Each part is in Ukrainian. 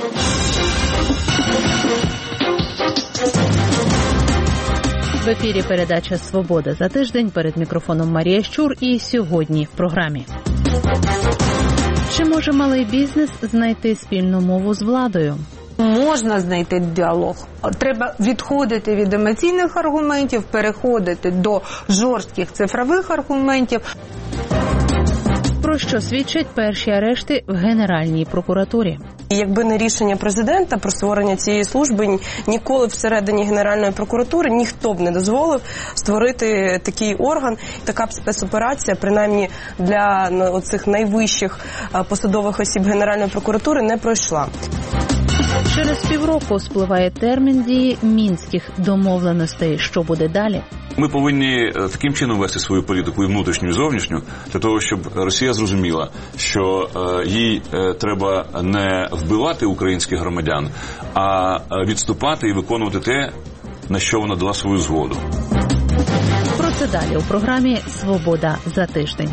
В ефірі передача «Свобода за тиждень». Перед мікрофоном Марія Щур. І сьогодні в програмі. Чи може малий бізнес знайти спільну мову з владою? Можна знайти діалог. Треба відходити від емоційних аргументів, переходити до жорстких цифрових аргументів. Про що свідчать перші арешти в Генеральній прокуратурі? Якби не рішення президента про створення цієї служби, ніколи всередині Генеральної прокуратури ніхто б не дозволив створити такий орган. Така б спецоперація, принаймні для оцих найвищих посадових осіб Генеральної прокуратури, не пройшла. Через півроку спливає термін дії мінських домовленостей. Що буде далі? Ми повинні таким чином вести свою політику, і внутрішню, і зовнішню, для того, щоб Росія зрозуміла, що їй треба не вбивати українських громадян, а відступати і виконувати те, на що вона дала свою згоду. Про це далі у програмі «Свобода за тиждень».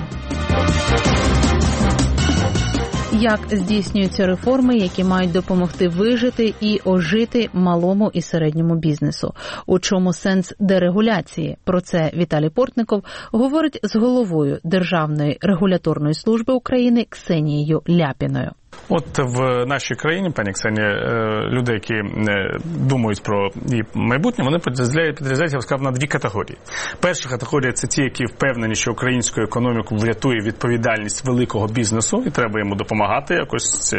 Як здійснюються реформи, які мають допомогти вижити і ожити малому і середньому бізнесу? У чому сенс дерегуляції? Про це Віталій Портников говорить з головою Державної регуляторної служби України Ксенією Ляпіною. От в нашій країні, пані Ксенія, люди, які думають про її майбутнє, вони підрізняються, я сказав, на дві категорії. Перша категорія – це ті, які впевнені, що українську економіку врятує відповідальність великого бізнесу, і треба йому допомагати, якось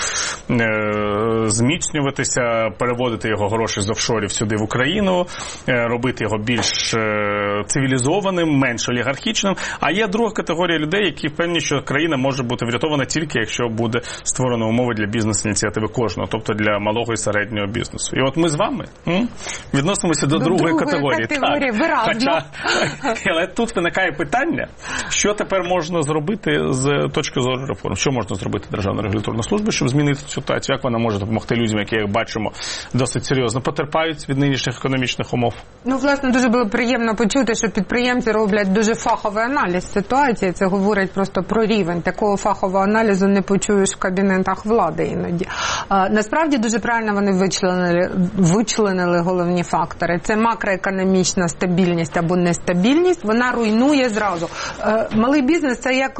зміцнюватися, переводити його гроші з офшорів сюди в Україну, робити його більш цивілізованим, менш олігархічним. А є друга категорія людей, які впевнені, що країна може бути врятована тільки, якщо буде створено умови для бізнес-ініціативи кожного, тобто для малого і середнього бізнесу. І от ми з вами відносимося до другої категорії. Виразно. Але тут виникає питання, що тепер можна зробити з точки зору реформ. Що можна зробити Державна регуляторна служба, щоб змінити цю ситуацію? Як вона може допомогти людям, які, як бачимо, досить серйозно потерпають від нинішніх економічних умов? Ну, власне, дуже було приємно почути, що підприємці роблять дуже фаховий аналіз ситуації. Це говорить просто про рівень. Такого фахового аналізу не почуєш в кабінетах влади іноді. Насправді, дуже правильно вони вичленили головні фактори. Це макроекономічна стабільність або нестабільність. Вона руйнує зразу. Малий бізнес – це як,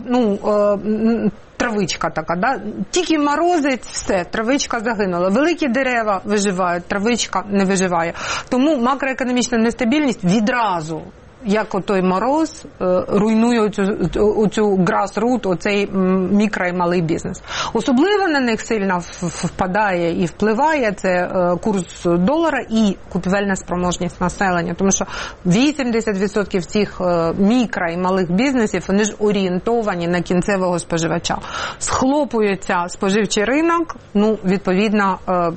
травичка така, да? Тільки морозить, все, травичка загинула. Великі дерева виживають, травичка не виживає. Тому макроекономічна нестабільність відразу, як отой мороз, руйнує оцю grassroot, оцей мікро і малий бізнес. Особливо на них сильно впадає і впливає це курс долара і купівельна спроможність населення. Тому що 80% всіх мікро і малих бізнесів, вони ж орієнтовані на кінцевого споживача. Схлопується споживчий ринок, відповідно,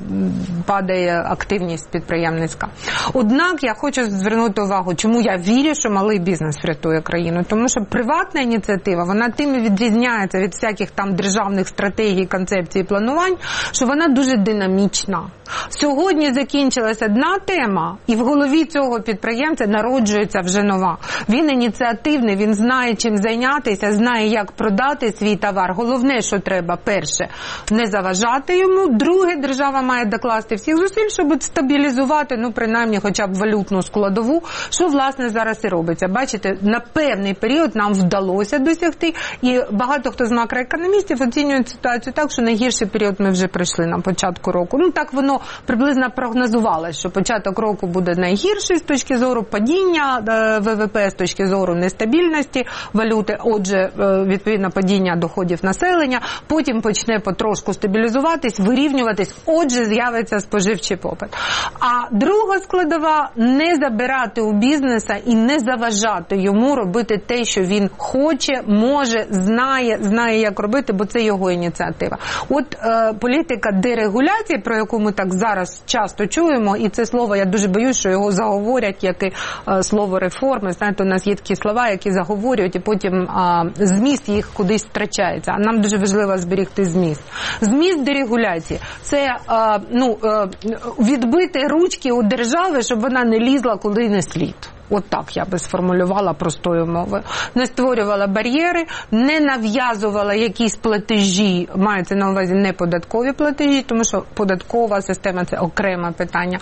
падає активність підприємницька. Однак я хочу звернути увагу, чому я вірю, що малий бізнес врятує країну. Тому що приватна ініціатива, вона тим і відрізняється від всяких там державних стратегій, концепцій, планувань, що вона дуже динамічна. Сьогодні закінчилася одна тема, і в голові цього підприємця народжується вже нова. Він ініціативний, він знає, чим зайнятися, знає, як продати свій товар. Головне, що треба, перше, не заважати йому. Друге, держава має докласти всіх зусиль, щоб стабілізувати, принаймні, хоча б валютну складову, що, власне, зараз і робиться. Бачите, на певний період нам вдалося досягти, і багато хто з макроекономістів оцінюють ситуацію так, що найгірший період ми вже пройшли на початку року. Так воно приблизно прогнозувалося, що початок року буде найгірший з точки зору падіння ВВП, з точки зору нестабільності валюти, отже, відповідно, падіння доходів населення, потім почне потрошку стабілізуватись, вирівнюватись, отже, з'явиться споживчий попит. А друга складова – не забирати у бізнеса і не заважати йому робити те, що він хоче, може, знає, як робити, бо це його ініціатива. От політика дерегуляції, про яку ми так зараз часто чуємо, і це слово, я дуже боюсь, що його заговорять, як і слово реформи. Знаєте, у нас є такі слова, які заговорюють, і потім зміст їх кудись втрачається. А нам дуже важливо зберегти зміст. Зміст дерегуляції – це відбити ручки у держави, щоб вона не лізла куди не слід. От так я би сформулювала простою мовою. Не створювала бар'єри, не нав'язувала якісь платежі, мається на увазі не податкові платежі, тому що податкова система – це окреме питання.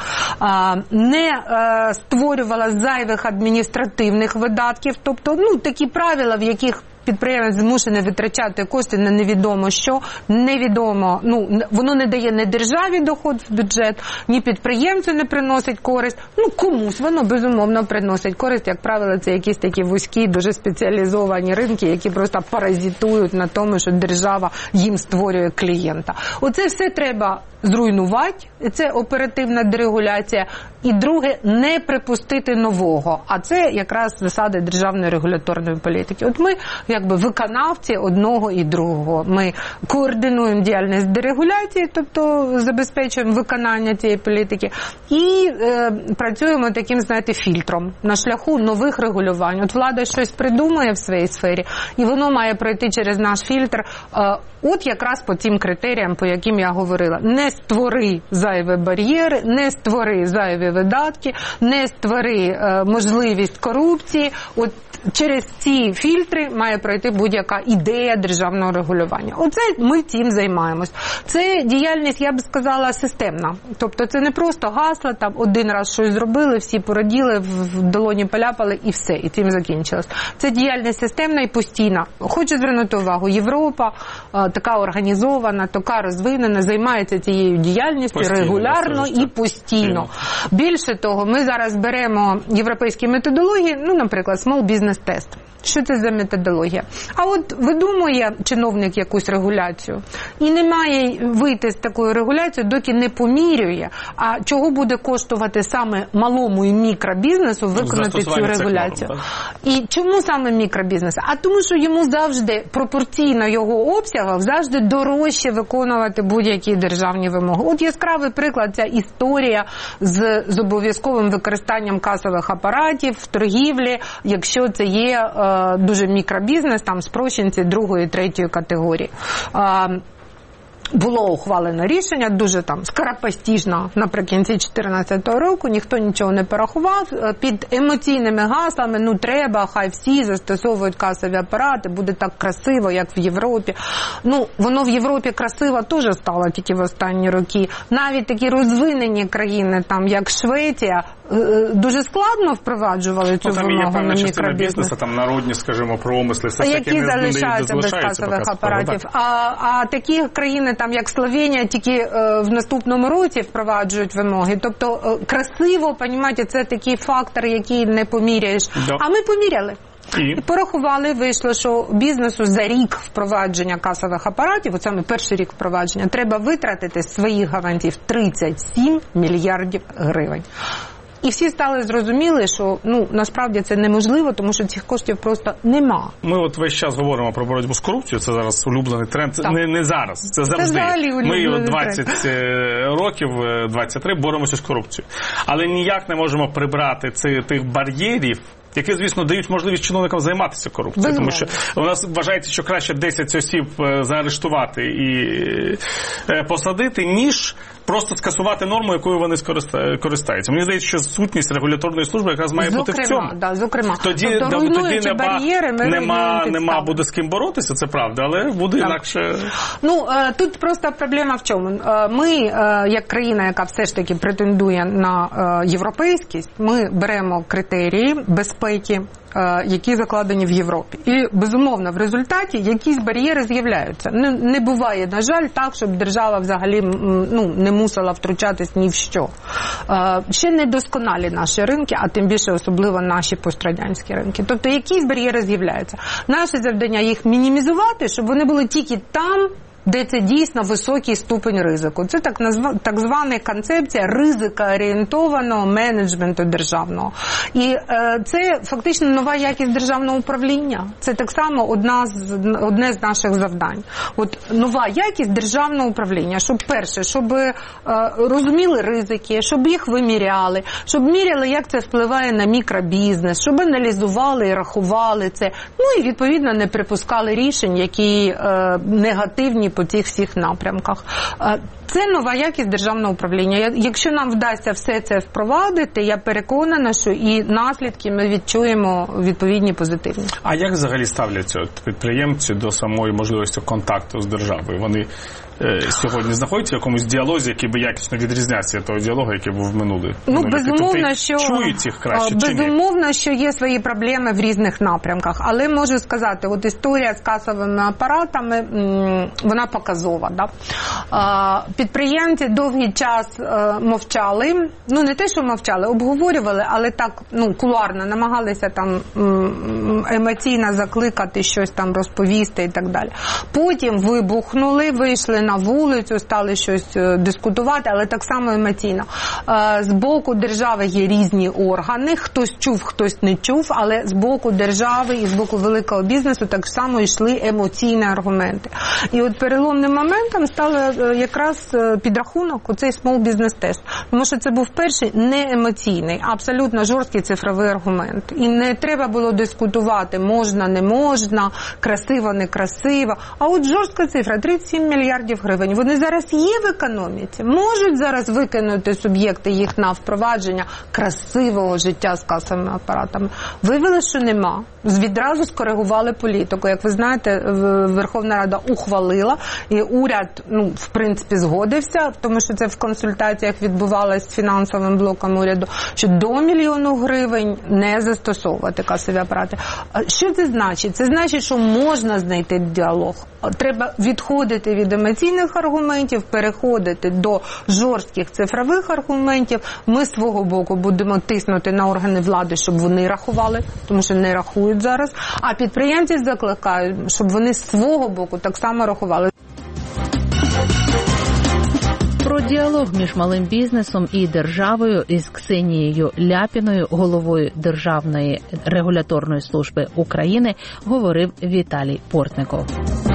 Не створювала зайвих адміністративних видатків, тобто такі правила, в яких підприємець змушений витрачати кошти на невідомо що, невідомо, воно не дає ні державі доход в бюджет, ні підприємцю не приносить користь, комусь воно безумовно приносить користь, як правило, це якісь такі вузькі, дуже спеціалізовані ринки, які просто паразитують на тому, що держава їм створює клієнта. Оце все треба зруйнувати, це оперативна дерегуляція. І друге, не припустити нового. А це якраз засади державної регуляторної політики. От ми, виконавці одного і другого. Ми координуємо діяльність дерегуляції, тобто забезпечуємо виконання цієї політики, і працюємо таким, фільтром на шляху нових регулювань. От влада щось придумує в своїй сфері, і воно має пройти через наш фільтр, от якраз по тим критеріям, по яким я говорила. Не створи зайві бар'єри, не створи зайві видатки, не створи можливість корупції. От через ці фільтри має пройти будь-яка ідея державного регулювання. Оце ми цим займаємось. Це діяльність, я б сказала, системна. Тобто це не просто гасла, там один раз щось зробили, всі пораділи, в долоні поляпали і все, і цим закінчилось. Це діяльність системна і постійна. Хочу звернути увагу, Європа така організована, така розвинена, займається цією діяльністю регулярно і постійно. Більше того, ми зараз беремо європейські методології, наприклад, Small Business Test. Що це за методологія? А от видумує чиновник якусь регуляцію і не має вийти з такою регуляцією, доки не помірює, а чого буде коштувати саме малому і мікробізнесу виконати цю регуляцію. І чому саме мікробізнес? А тому, що йому завжди, пропорційно його обсягам, завжди дорожче виконувати будь-які державні вимоги. От яскравий приклад, ця історія з обов'язковим використанням касових апаратів в торгівлі, якщо це є дуже мікробізнес, там спрощенці 2-ї, 3-ї категорії. Було ухвалено рішення, дуже скоропостижно, наприкінці 2014 року, ніхто нічого не порахував, під емоційними гаслами, треба, хай всі застосовують касові апарати, буде так красиво, як в Європі. Воно в Європі красиво теж стало тільки в останні роки. Навіть такі розвинені країни, як Швеція, дуже складно впроваджували цю вимогу на мікробізнес. Там народні, скажімо, промисли, все які залишаються без касових апаратів. А такі країни, як Словенія, тільки в наступному році впроваджують вимоги. Тобто красиво, розумієте, це такий фактор, який не поміряєш. Да. А ми поміряли. І порахували, вийшло, що бізнесу за рік впровадження касових апаратів, от саме перший рік впровадження, треба витратити з своїх гарантів 37 мільярдів гривень. І всі стали зрозуміли, що насправді це неможливо, тому що цих коштів просто нема. Ми весь час говоримо про боротьбу з корупцією, це зараз улюблений тренд. Не зараз, це завжди. Ми 20 років, 23 боремося з корупцією. Але ніяк не можемо прибрати тих бар'єрів, які, звісно, дають можливість чиновникам займатися корупцією. Тому що у нас вважається, що краще 10 осіб заарештувати і посадити, ніж просто скасувати норму, якою вони користаються. Мені здається, що сутність регуляторної служби якраз має бути в цьому. Зокрема. Тоді нема буде з ким боротися, це правда, але буде інакше. Тут просто проблема в чому? Ми, як країна, яка все ж таки претендує на європейськість, ми беремо критерії безпеки, які закладені в Європі. І, безумовно, в результаті якісь бар'єри з'являються. Не буває, на жаль, так, щоб держава взагалі не мусила втручатись ні в що. Ще недосконалі наші ринки, а тим більше особливо наші пострадянські ринки. Тобто якісь бар'єри з'являються. Наше завдання їх мінімізувати, щоб вони були тільки там, де це дійсно високий ступень ризику. Це так звана концепція ризикоорієнтованого менеджменту державного. І це фактично нова якість державного управління. Це так само одне з наших завдань. От нова якість державного управління, щоб розуміли ризики, щоб їх виміряли, щоб міряли, як це впливає на мікробізнес, щоб аналізували і рахували це. І, відповідно, не припускали рішень, які негативні по цих всіх напрямках. Це нова якість державного управління. Якщо нам вдасться все це впровадити, я переконана, що і наслідки ми відчуємо відповідні позитивні. А як взагалі ставляться підприємці до самої можливості контакту з державою? Вони сьогодні знаходяться в якомусь діалозі, який би якісно відрізнявся від того діалогу, який був в минулі? Безумовно, що чують їх краще чи ні? Безумовно, що є свої проблеми в різних напрямках, але можу сказати, от історія з касовими апаратами, вона показова. Да? Підприємці довгий час мовчали, не те, що мовчали, обговорювали, але так, кулуарно намагалися там емоційно закликати, щось там розповісти і так далі. Потім вибухнули, вийшли на вулицю, стали щось дискутувати, але так само емоційно. З боку держави є різні органи, хтось чув, хтось не чув, але з боку держави і з боку великого бізнесу так само йшли емоційні аргументи. І от переломним моментом стало якраз підрахунок, оцей Small Business Test. Тому що це був перший не емоційний, абсолютно жорсткий цифровий аргумент. І не треба було дискутувати, можна, не можна, красиво, не красиво. А от жорстка цифра – 37 мільярдів гривень. Вони зараз є в економіці, можуть зараз викинути суб'єкти їх на впровадження красивого життя з касовими апаратами. Виявилося, що нема. Відразу скоригували політику. Як ви знаєте, Верховна Рада ухвалила, і уряд, в принципі, згодився, тому що це в консультаціях відбувалося з фінансовим блоком уряду, що до 1 мільйона гривень не застосовувати касові апарати. Що це значить? Це значить, що можна знайти діалог. Треба відходити від емоційних аргументів, переходити до жорстких цифрових аргументів. Ми з свого боку будемо тиснути на органи влади, щоб вони рахували, тому що не рахують зараз. А підприємців закликають, щоб вони з свого боку так само рахували. Про діалог між малим бізнесом і державою із Ксенією Ляпіною, головою Державної регуляторної служби України, говорив Віталій Портников.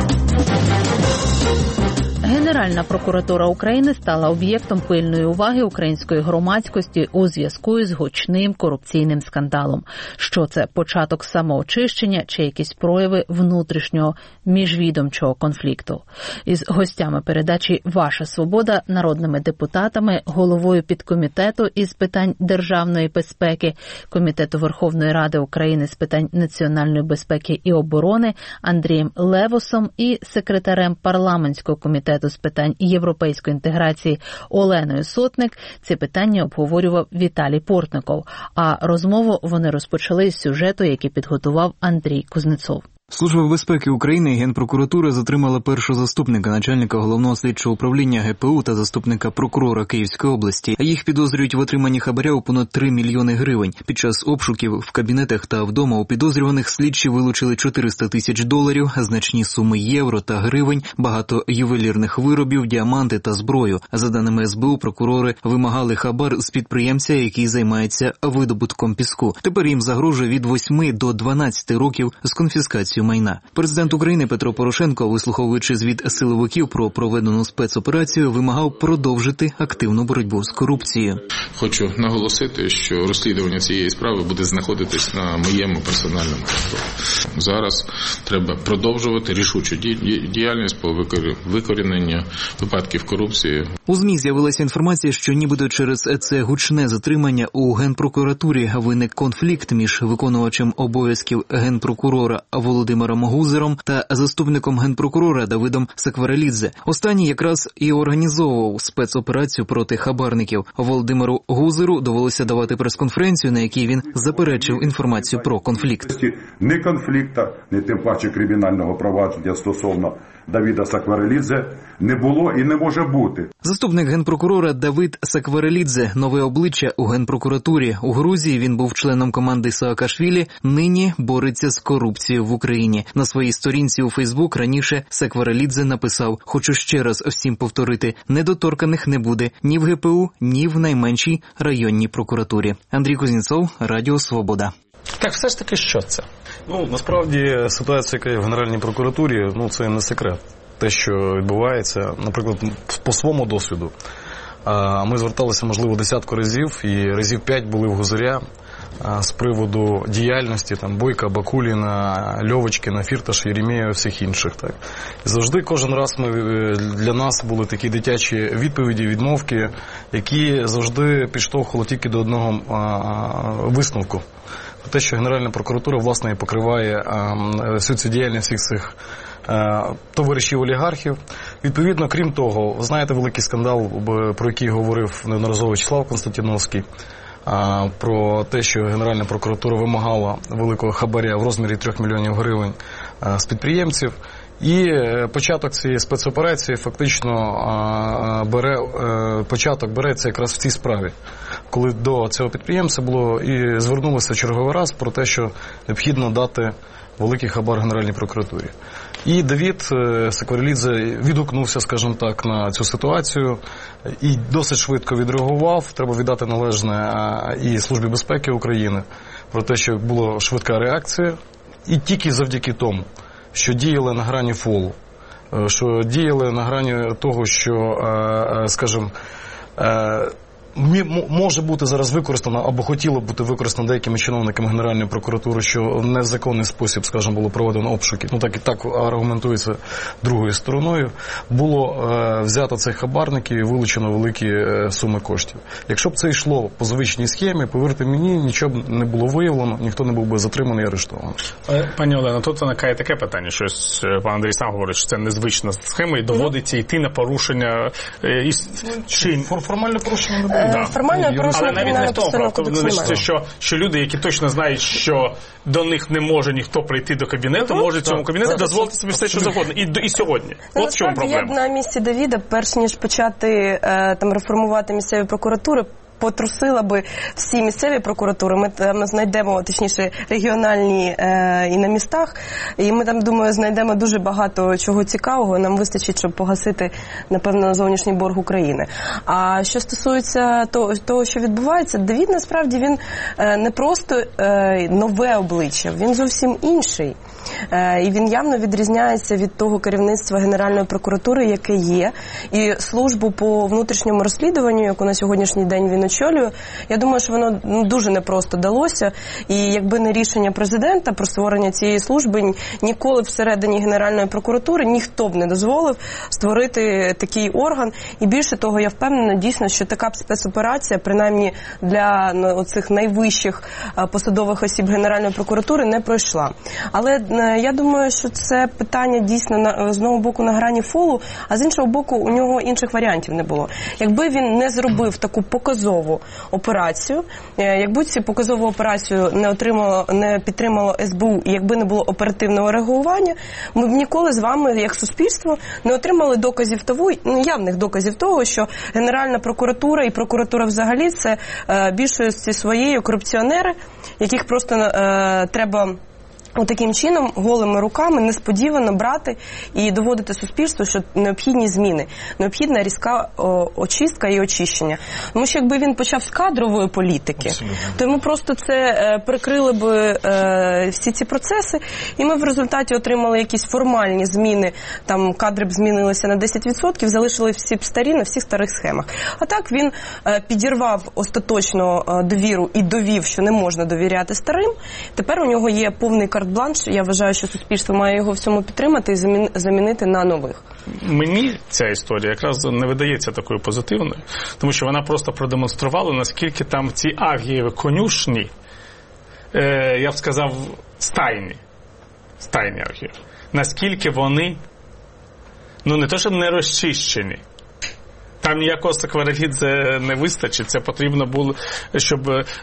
Генеральна прокуратура України стала об'єктом пильної уваги української громадськості у зв'язку із гучним корупційним скандалом. Що це, початок самоочищення чи якісь прояви внутрішнього міжвідомчого конфлікту? Із гостями передачі «Ваша свобода», народними депутатами, головою підкомітету із питань державної безпеки, Комітету Верховної Ради України з питань національної безпеки і оборони Андрієм Левусом і секретарем парламентського комітету з питань європейської інтеграції Оленою Сотник ці питання обговорював Віталій Портников, а розмову вони розпочали з сюжету, який підготував Андрій Кузнецов. Служба безпеки України і Генпрокуратура затримала першого заступника начальника Головного слідчого управління ГПУ та заступника прокурора Київської області. Їх підозрюють в отриманні хабаря у понад 3 мільйони гривень. Під час обшуків в кабінетах та вдома у підозрюваних слідчі вилучили 400 тисяч доларів, значні суми євро та гривень, багато ювелірних виробів, діаманти та зброю. За даними СБУ, прокурори вимагали хабар з підприємця, який займається видобутком піску. Тепер їм загрожує від 8 до 12 років з конфіскацією майна. Президент України Петро Порошенко, вислуховуючи звіт силовиків про проведену спецоперацію, вимагав продовжити активну боротьбу з корупцією. Хочу наголосити, що розслідування цієї справи буде знаходитись на моєму персональному контролі. Зараз треба продовжувати рішучу діяльність по викоріненню випадків корупції. У ЗМІ з'явилася інформація, що нібито через це гучне затримання у Генпрокуратурі виник конфлікт між виконувачем обов'язків генпрокурора Володимиром Гузером та заступником генпрокурора Давидом Сакварелідзе. Останній якраз і організовував спецоперацію проти хабарників. Володимиру Гузеру довелося давати прес-конференцію, на якій він заперечив інформацію про конфлікт. Ні конфлікта, ні тим паче кримінального провадження стосовно Давида Сакварелідзе не було і не може бути. Заступник генпрокурора Давид Сакварелідзе – нове обличчя у Генпрокуратурі. У Грузії він був членом команди Саакашвілі, нині бореться з корупцією в Україні. На своїй сторінці у Фейсбук раніше Сакварелідзе написав: «Хочу ще раз всім повторити, недоторканих не буде ні в ГПУ, ні в найменшій районній прокуратурі». Андрій Кузнецов, Радіо Свобода. Так, все ж таки, що це? Насправді, ситуація, яка є в Генеральній прокуратурі, це не секрет. Те, що відбувається, наприклад, по своєму досвіду. Ми зверталися, можливо, десятку разів, і разів 5 були в Гузаря з приводу діяльності там Бойка, Бакуліна, Льовочкіна, Фірташа, Єремєєва і всіх інших. Так. І завжди кожен раз для нас були такі дитячі відповіді, відмовки, які завжди підштовхували тільки до одного висновку. Про те, що Генеральна прокуратура, власне, покриває всю цю діяльність всіх цих товаришів-олігархів. Відповідно, крім того, ви знаєте великий скандал, про який говорив неодноразово В'ячеслав Константіновський, про те, що Генеральна прокуратура вимагала великого хабаря в розмірі 3 мільйонів гривень з підприємців. І початок цієї спецоперації фактично початок береться якраз в цій справі, коли до цього підприємця було і звернулося черговий раз про те, що необхідно дати великий хабар Генеральній прокуратурі. І Давид Сакварелідзе відгукнувся, скажімо так, на цю ситуацію і досить швидко відреагував. Треба віддати належне і Службі безпеки України про те, що була швидка реакція. І тільки завдяки тому, що діяли на грані фолу, що діяли на грані того, що, скажімо, може бути зараз використано або хотіло бути використано деякими чиновниками Генеральної прокуратури, що в незаконний спосіб, скажімо, було проведено обшуки, так аргументується другою стороною, було взято цих хабарників і вилучено великі суми коштів. Якщо б це йшло по звичній схемі, повірте мені, нічого б не було виявлено, ніхто не був би затриманий і арештований. Пані Олено, тут виникає таке питання, що пан Андрій сам говорить, що це незвична схема і доводиться йти на порушення формальне порушення не було. Формально порушення кримінального постановку що люди, які точно знають, що до них не може ніхто прийти до кабінету, можуть цьому кабінету дозволити собі все, що завгодно. І сьогодні. От в чому проблема. Я б на місці Давіда, перш ніж почати реформувати місцеві прокуратури, потрусила би всі місцеві прокуратури. Ми там знайдемо, точніше, регіональні і на містах, і ми там, думаю, знайдемо дуже багато чого цікавого. Нам вистачить, щоб погасити, напевно, зовнішній борг України. А що стосується того, що відбувається, Давид, насправді, він не просто нове обличчя, він зовсім інший. І він явно відрізняється від того керівництва Генеральної прокуратури, яке є. І службу по внутрішньому розслідуванню, яку на сьогоднішній день він очолює, я думаю, що воно дуже непросто далося. І якби не рішення президента про створення цієї служби, ніколи всередині Генеральної прокуратури ніхто б не дозволив створити такий орган. І більше того, я впевнена дійсно, що така спецоперація, принаймні для оцих найвищих посадових осіб Генеральної прокуратури, не пройшла. Але я думаю, що це питання дійсно з одного боку на грані фолу, а з іншого боку у нього інших варіантів не було. Якби він не зробив таку показову операцію, якби цю показову операцію не підтримало СБУ, і якби не було оперативного реагування, ми б ніколи з вами, як суспільство, не отримали доказів того, явних доказів того, що Генеральна прокуратура і прокуратура взагалі це більшості своєю корупціонери, яких просто треба таким чином, голими руками, несподівано брати і доводити суспільству, що необхідні зміни, необхідна різка очистка і очищення. Тому що якби він почав з кадрової політики, то йому просто це прикрили б всі ці процеси, і ми в результаті отримали якісь формальні зміни, там кадри б змінилися на 10%, залишили всі б старі на всіх старих схемах. А так він підірвав остаточно довіру і довів, що не можна довіряти старим. Тепер у нього є повний карт-бланш, я вважаю, що суспільство має його в цьому підтримати і замінити на нових. Мені ця історія якраз не видається такою позитивною, тому що вона просто продемонструвала, наскільки там ці Агієві конюшні, я б сказав, стайні Агієві, наскільки вони, не то, що не розчищені. Там ніякого Сакварелідзе не вистачить, це потрібно було, щоб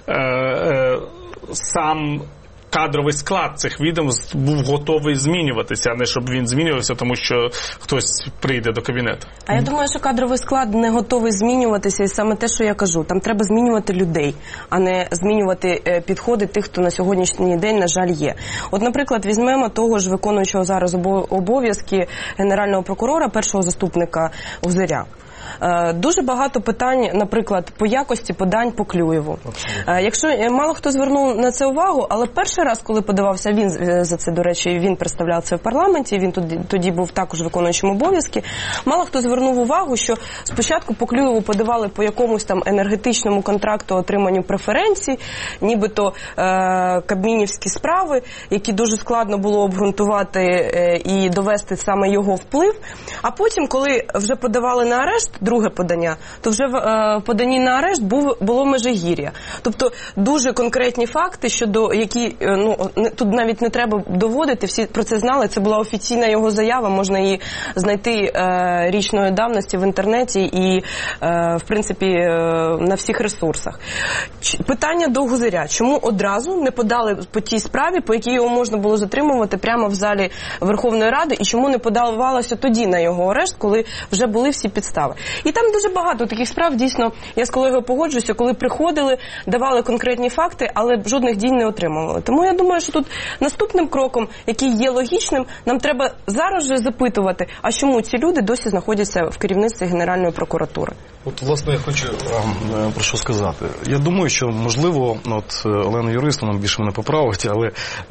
сам кадровий склад цих відомств був готовий змінюватися, а не щоб він змінювався, тому що хтось прийде до кабінету. А я думаю, що кадровий склад не готовий змінюватися, і саме те, що я кажу. Там треба змінювати людей, а не змінювати підходи тих, хто на сьогоднішній день, на жаль, є. От, наприклад, візьмемо того ж виконуючого зараз обов'язки Генерального прокурора, першого заступника Узиря. Дуже багато питань, наприклад, по якості подань по Клюєву. Якщо мало хто звернув на це увагу, але перший раз, коли подавався він за це, до речі, він представляв це в парламенті, він тоді був також виконуючим обов'язки, мало хто звернув увагу, що спочатку по Клюєву подавали по якомусь там енергетичному контракту отриманню преференцій, нібито кабмінівські справи, які дуже складно було обґрунтувати і довести саме його вплив. А потім, коли вже подавали на арешт, друге подання, то вже в поданні на арешт було Межигір'я. Тобто дуже конкретні факти, щодо які, тут навіть не треба доводити, всі про це знали, це була офіційна його заява, можна її знайти річної давності в інтернеті і, в принципі, на всіх ресурсах. Питання до Гузаря. Чому одразу не подали по тій справі, по якій його можна було затримувати прямо в залі Верховної Ради, і чому не подавалося тоді на його арешт, коли вже були всі підстави? І там дуже багато таких справ, дійсно, я з колегою погоджуюся, коли приходили, давали конкретні факти, але жодних дій не отримували. Тому я думаю, що тут наступним кроком, який є логічним, нам треба зараз же запитувати, а чому ці люди досі знаходяться в керівництві Генеральної прокуратури? От, власне, я хочу вам про що сказати. Я думаю, що, можливо, Олена юрист, вона більше мене поправить, але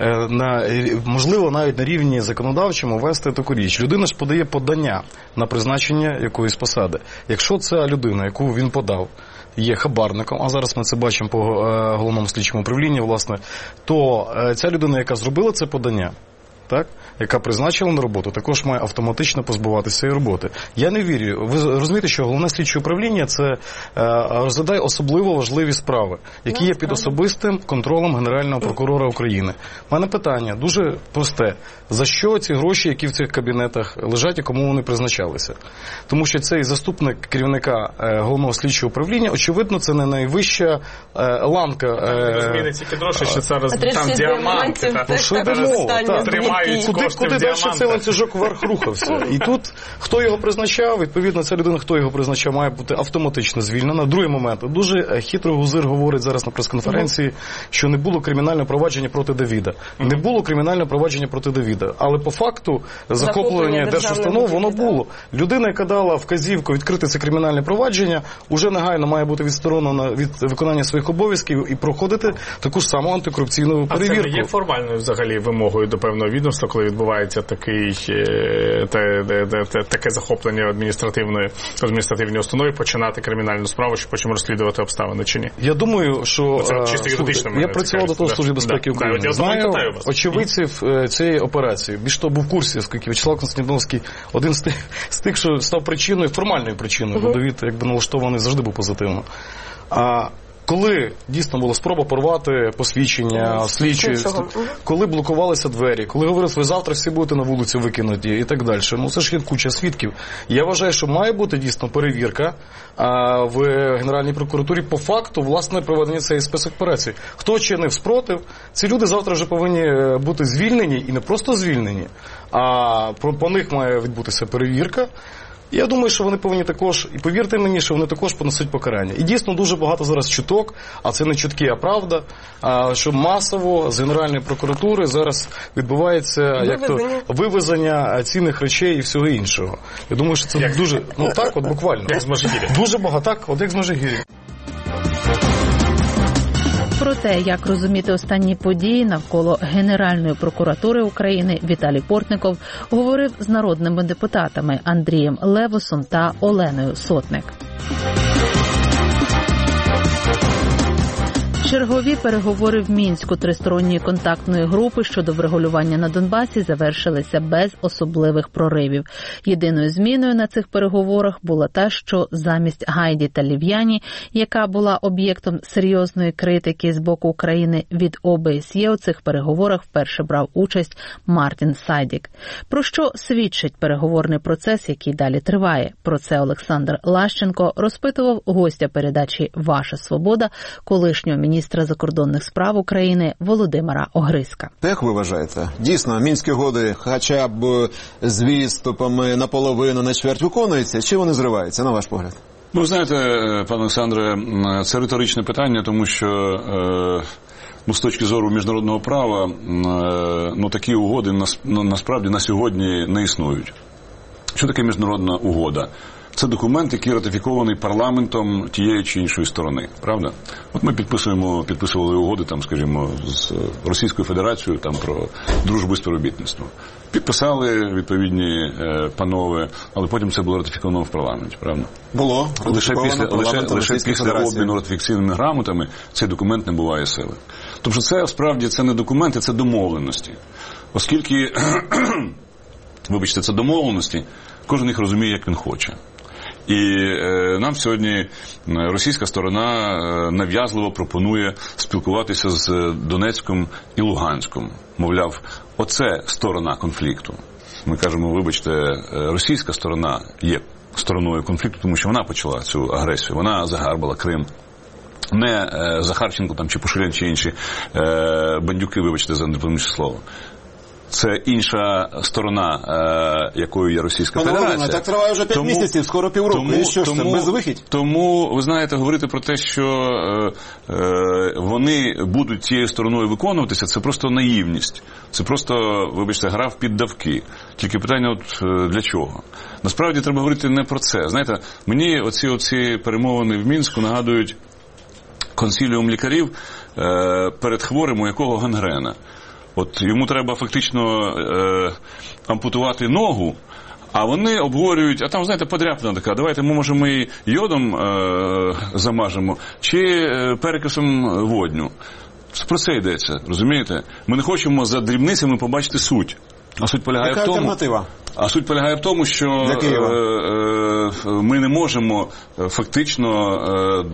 можливо навіть на рівні законодавчому ввести таку річ. Людина ж подає подання на призначення якоїсь посади. Якщо ця людина, яку він подав, є хабарником, а зараз ми це бачимо по головному слідчому управлінні, власне, то ця людина, яка зробила це подання, так, яка призначила на роботу, також має автоматично позбуватися цієї роботи. Я не вірю. Ви розумієте, що головне слідче управління це розглядає особливо важливі справи, які є під особистим контролем Генерального прокурора України. У мене питання дуже просте. За що ці гроші, які в цих кабінетах лежать і кому вони призначалися? Тому що цей заступник керівника головного слідчого управління, очевидно, це не найвища ланка. Розумієте, тільки гроші, що це там діаманти. Про що йде мова? Куди далі цей ланцюжок вверх рухався? І тут, хто його призначав, відповідно, ця людина, хто його призначав, має бути автоматично звільнена. Другий момент. Дуже хитро Гузир говорить зараз на прес-конференції, що не було кримінального провадження проти Давіда. Не було кримінального провадження проти Давіда. Але по факту захоплення держустанов, воно було. Людина, яка дала вказівку відкрити це кримінальне провадження, уже негайно має бути відсторонена від виконання своїх обов'язків і проходити таку ж саму антикорупційну перевірку. А це не є формальною взагалі вимогою до певного відомства, коли відбувається таке захоплення адміністративної установи, починати кримінальну справу, щоб потім розслідувати обставини, чи ні? Я думаю, що я працював до того в Службі безпеки України. Знаю очевидців цієї операції. Більш того, був в курсі, оскільки В'ячеслав Константиновський один з тих, що став причиною, формальною причиною, бо Давид, якби налаштований, завжди був позитивно. Коли дійсно була спроба порвати посвідчення слідчої, коли блокувалися двері, коли говорили, ви завтра всі будете на вулиці викинуті і так далі. Це ж є куча свідків. Я вважаю, що має бути дійсно перевірка в Генеральній прокуратурі по факту, власне, проведення цієї спецоперації. Хто чинив спротив, ці люди завтра вже повинні бути звільнені, і не просто звільнені, а по них має відбутися перевірка. Я думаю, що вони повинні також, і повірте мені, що вони також понесуть покарання. І дійсно дуже багато зараз чуток, а це не чутки, а правда, що масово з Генеральної прокуратури зараз відбувається вивезення цінних речей і всього іншого. Я думаю, що це дуже, буквально. Як з Межигір'я. Дуже багато, так, як з Межигір'я. Про те, як розуміти останні події навколо Генеральної прокуратури України, Віталій Портников говорив з народними депутатами Андрієм Левусом та Оленою Сотник. Чергові переговори в Мінську тристоронньої контактної групи щодо врегулювання на Донбасі завершилися без особливих проривів. Єдиною зміною на цих переговорах була та, що замість Гайді Талів'яні, яка була об'єктом серйозної критики з боку України від ОБСЄ, у цих переговорах вперше брав участь Мартін Сайдік. Про що свідчить переговорний процес, який далі триває? Про це Олександр Лащенко розпитував гостя передачі «Ваша свобода», колишнього міністра закордонних справ України Володимира Огризка. Як ви вважаєте? Дійсно, мінські угоди хоча б з відступами наполовину, на чверть виконуються, чи вони зриваються, на ваш погляд? Ну, знаєте, пане Олександре, це риторичне питання, тому що з точки зору міжнародного права такі угоди насправді на сьогодні не існують. Що таке міжнародна угода? Це документ, який ратифікований парламентом тієї чи іншої сторони, правда? От ми підписували угоди, там, скажімо, з Російською Федерацією там, про дружбу і співробітництво. Підписали відповідні панове, але потім це було ратифіковано в парламенті, правда? Було. Лише після обміну ратифікаційними грамотами цей документ не буває сили. Тобто це, справді, це не документи, це домовленості. Оскільки, вибачте, це домовленості, кожен їх розуміє, як він хоче. І нам сьогодні російська сторона нав'язливо пропонує спілкуватися з Донецьком і Луганськом. Мовляв, оце сторона конфлікту. Ми кажемо, вибачте, російська сторона є стороною конфлікту, тому що вона почала цю агресію. Вона загарбала Крим. Не Захарченко там, чи Пушилян, чи інші бандюки, вибачте за непомічне слово. Це інша сторона, якою є Російська Федерація. Так триває вже 5 місяців, скоро півроку. І що ж це, безвихідь? Тому, ви знаєте, говорити про те, що вони будуть цією стороною виконуватися, це просто наївність. Це просто, вибачте, гра в піддавки. Тільки питання от для чого? Насправді треба говорити не про це. Знаєте, мені оці перемовини в Мінську нагадують консиліум лікарів перед хворим, у якого гангрена. От йому треба фактично ампутувати ногу, а вони обговорюють, а там, знаєте, подряпина така, давайте ми, може, ми йодом замажемо, чи перекисом водню. Про це йдеться, розумієте? Ми не хочемо за дрібницями побачити суть. А суть полягає Яка в тому, альтернатива? А суть полягає в тому, що ми не можемо фактично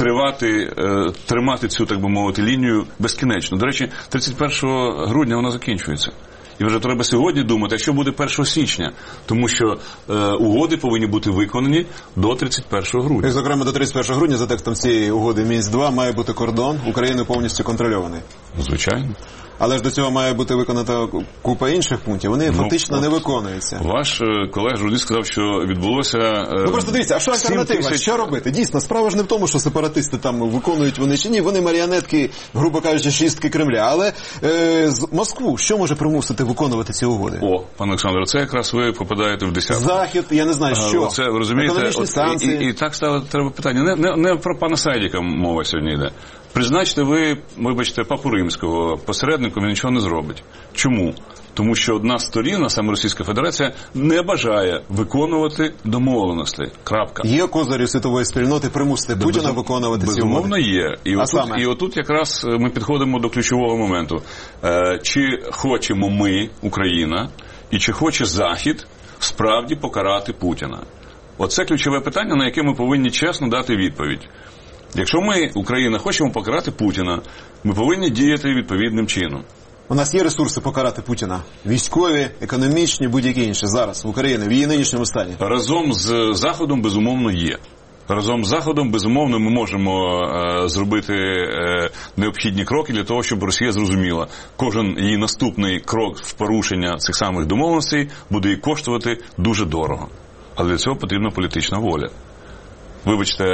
тримати цю, так би мовити, лінію безкінечно. До речі, 31 грудня вона закінчується. І вже треба сьогодні думати, а що буде 1 січня. Тому що угоди повинні бути виконані до 31 грудня. І, зокрема, до 31 грудня, за текстом цієї угоди Мінськ-2, має бути кордон України повністю контрольований. Звичайно. Але ж до цього має бути виконана купа інших пунктів. Вони фактично не виконуються. Ваш колега-журналіст сказав, що відбулося... Ну просто дивіться, а що альтернатива? Що робити? Дійсно, справа ж не в тому, що сепаратисти там виконують вони чи ні. Вони маріонетки, грубо кажучи, шістки Кремля. Але з Москву що може примусити виконувати ці угоди? О, пане Олександре, це якраз ви попадаєте в десятку. Захід, я не знаю, що. Це, ви розумієте, економічні санкції. І так ставити треба питання. Не про пана Сайдіка мова сьогодні йде. Призначте ви, вибачте, Папу Римського посередником, він нічого не зробить. Чому? Тому що одна з сторін, а саме Російська Федерація, не бажає виконувати домовленостей. Крапка. Є козирі світової спільноти примусити Путіна виконувати ці угоди? Безумовно є. І отут якраз ми підходимо до ключового моменту. Чи хочемо ми, Україна, і чи хоче Захід справді покарати Путіна? Оце ключове питання, на яке ми повинні чесно дати відповідь. Якщо ми, Україна, хочемо покарати Путіна, ми повинні діяти відповідним чином. У нас є ресурси покарати Путіна? Військові, економічні, будь-які інші. Зараз в Україні, в її нинішньому стані. Разом з Заходом, безумовно, є. Разом з Заходом, безумовно, ми можемо зробити необхідні кроки для того, щоб Росія зрозуміла, кожен її наступний крок в порушення цих самих домовленостей буде їй коштувати дуже дорого. Але для цього потрібна політична воля. Вибачте,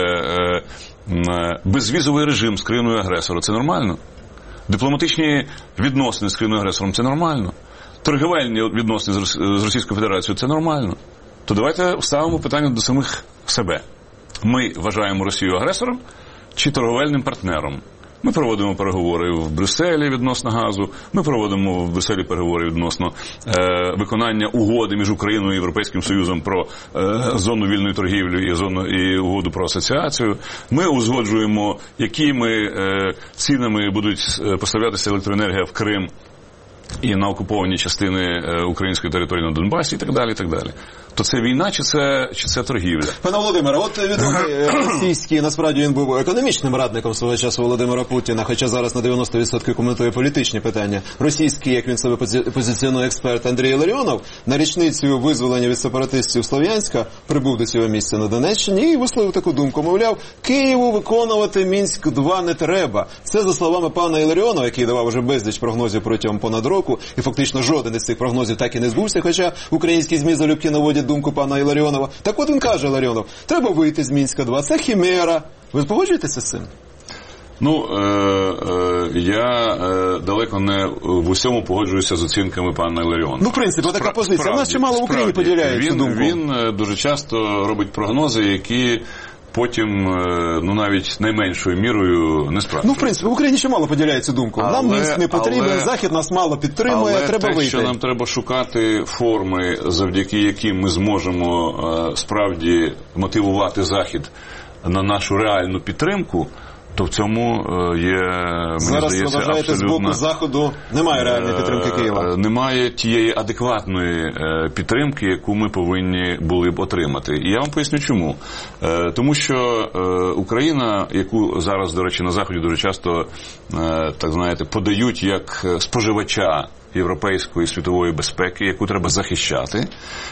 безвізовий режим з країною агресора – це нормально? Дипломатичні відносини з країною агресором – це нормально? Торгівельні відносини з Російською Федерацією – це нормально? То давайте ставимо питання до самих себе. Ми вважаємо Росію агресором чи торговельним партнером? Ми проводимо переговори в Брюсселі відносно газу, ми проводимо в Брюсселі переговори відносно виконання угоди між Україною і Європейським Союзом про зону вільної торгівлі і угоду про асоціацію. Ми узгоджуємо, якими цінами будуть поставлятися електроенергія в Крим і на окуповані частини української території на Донбасі і так далі, і так далі. То це війна чи це торгівля? Пане Володимире, от відомий російський, насправді він був економічним радником свого часу Володимира Путіна, хоча зараз на 90% коментує політичні питання. Російський, як він себе позиціонує, експерт Андрій Іларіонов на річницю визволення від сепаратистів Слов'янська прибув до цього місця на Донеччині і висловив таку думку. Мовляв, Києву виконувати Мінськ-2 не треба. Це за словами пана Іларіонова, який давав уже безліч прогнозів протягом понад року, і фактично жоден із цих прогнозів так і не збувся, хоча українські ЗМІ залюбки наводять думку пана Іларіонова. Так от він каже, Іларіонов, треба вийти з Мінська-2, це хімера. Ви погоджуєтеся з цим? Я далеко не в усьому погоджуюся з оцінками пана Іларіона. В принципі, така позиція. У нас чимало в Україні поділяє цю думку. Він дуже часто робить прогнози, які потім, навіть найменшою мірою не справді. В принципі, в Україні чимало поділяє цю думку. Нам Мінськ не потрібен, Захід нас мало підтримує, треба вийти. Що нам треба шукати форми, завдяки яким ми зможемо справді мотивувати Захід на нашу реальну підтримку, то в цьому є, мені зараз, здається, вважаєте, з боку Заходу немає реальної підтримки Києва? Немає тієї адекватної підтримки, яку ми повинні були б отримати. І я вам поясню чому. Тому що Україна, яку зараз, до речі, на Заході дуже часто, так знаєте, подають як споживача європейської світової безпеки, яку треба захищати,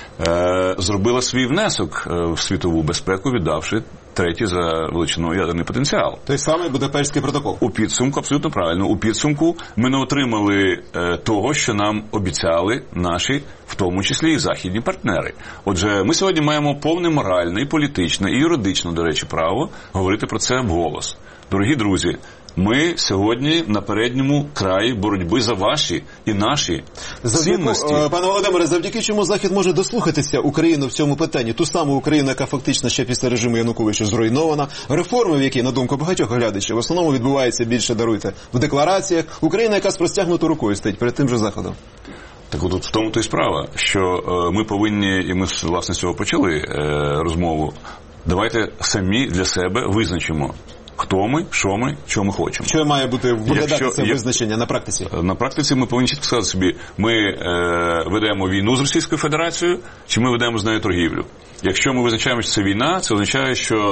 зробила свій внесок в світову безпеку, віддавши третій за величиною ядерний потенціал. Той самий Будапештський протокол. У підсумку, абсолютно правильно, у підсумку ми не отримали того, що нам обіцяли наші, в тому числі і західні партнери. Отже, ми сьогодні маємо повне моральне, і політичне, і юридичне, до речі, право говорити про це вголос. Дорогі друзі, ми сьогодні на передньому краї боротьби за ваші і наші цінності. Пане Володимире, завдяки чому Захід може дослухатися Україну в цьому питанні? Ту саму Україну, яка фактично ще після режиму Януковича зруйнована. Реформи, в які, на думку багатьох глядачів, в основному відбуваються більше, даруйте, в деклараціях. Україна, яка з простягнутою рукою стоїть перед тим же Заходом. Так от в тому то й справа, що ми повинні, і ми, власне, з цього почали розмову, давайте самі для себе визначимо, хто ми, що ми, чого ми хочемо. Що має бути виглядати це визначення на практиці? На практиці ми повинні чітко сказати собі, ми ведемо війну з Російською Федерацією, чи ми ведемо з нею торгівлю. Якщо ми визначаємо, що це війна, це означає, що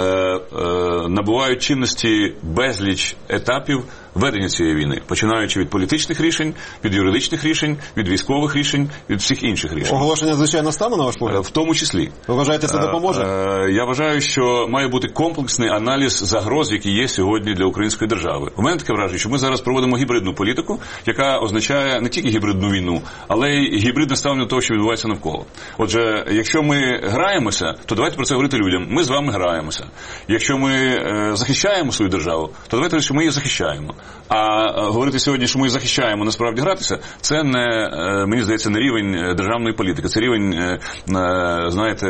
набувають чинності безліч етапів ведення цієї війни, починаючи від політичних рішень, від юридичних рішень, від військових рішень, від всіх інших рішень. Оголошення, звичайно, стану, на ваш погляд? В тому числі. Ви вважаєте, це допоможе? Я вважаю, що має бути комплексний аналіз загроз, які є сьогодні для української держави. У мене таке враження, що ми зараз проводимо гібридну політику, яка означає не тільки гібридну війну, але й гібридне ставлення того, що відбувається навколо. Отже, якщо ми граємося, то давайте про це говорити людям. Ми з вами граємося. Якщо ми захищаємо свою державу, то давайте, що ми її захищаємо. А говорити сьогодні, що ми захищаємо, насправді гратися, це не, мені здається, не рівень державної політики. Це рівень, знаєте,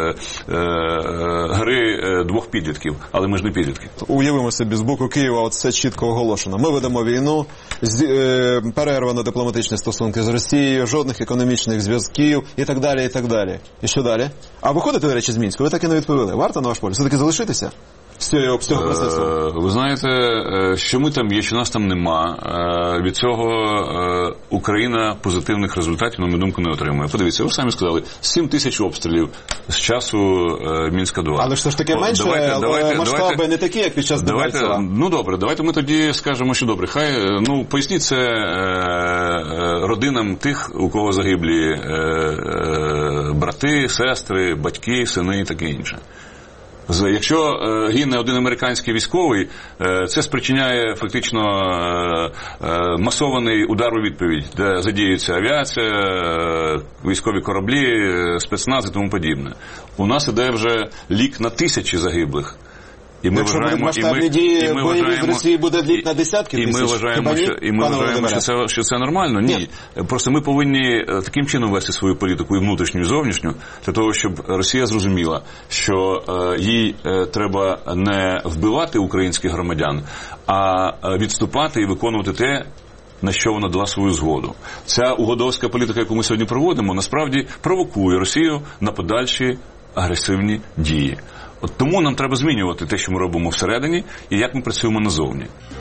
гри двох підлітків. Але ми ж не підлітки. Уявимо собі, з боку Києва от все чітко оголошено. Ми ведемо війну, перервано дипломатичні стосунки з Росією, жодних економічних зв'язків і так далі, і так далі. І що далі? А виходите, до речі, з Мінську? Ви так і не відповіли. Варто, на ваш погляд, все-таки залишитися? З цього процесу? Ви знаєте, що ми там є, що нас там нема. Від цього Україна позитивних результатів, на мою думку, не отримує. Подивіться, ви самі сказали, 7 тисяч обстрілів з часу Мінська-2. Але ж це ж таки менше, масштаби не такі, як під час Дебальцева. Ну добре, давайте ми тоді скажемо, що добре. Хай, поясніть це родинам тих, у кого загиблі брати, сестри, батьки, сини і таке інше. Якщо гине один американський військовий, це спричиняє фактично масований удар у відповідь, де задіюється авіація, військові кораблі, спецназ і тому подібне. У нас іде вже лік на тисячі загиблих. І ми вважаємо, з Росії буде лік на десятки тисяч. І ми вважаємо, що це нормально. Ні. Просто ми повинні таким чином вести свою політику, і внутрішню, і зовнішню, для того, щоб Росія зрозуміла, що їй треба не вбивати українських громадян, а відступати і виконувати те, на що вона дала свою згоду. Ця угодовська політика, яку ми сьогодні проводимо, насправді провокує Росію на подальші агресивні дії. От тому нам треба змінювати те, що ми робимо всередині, і як ми працюємо назовні.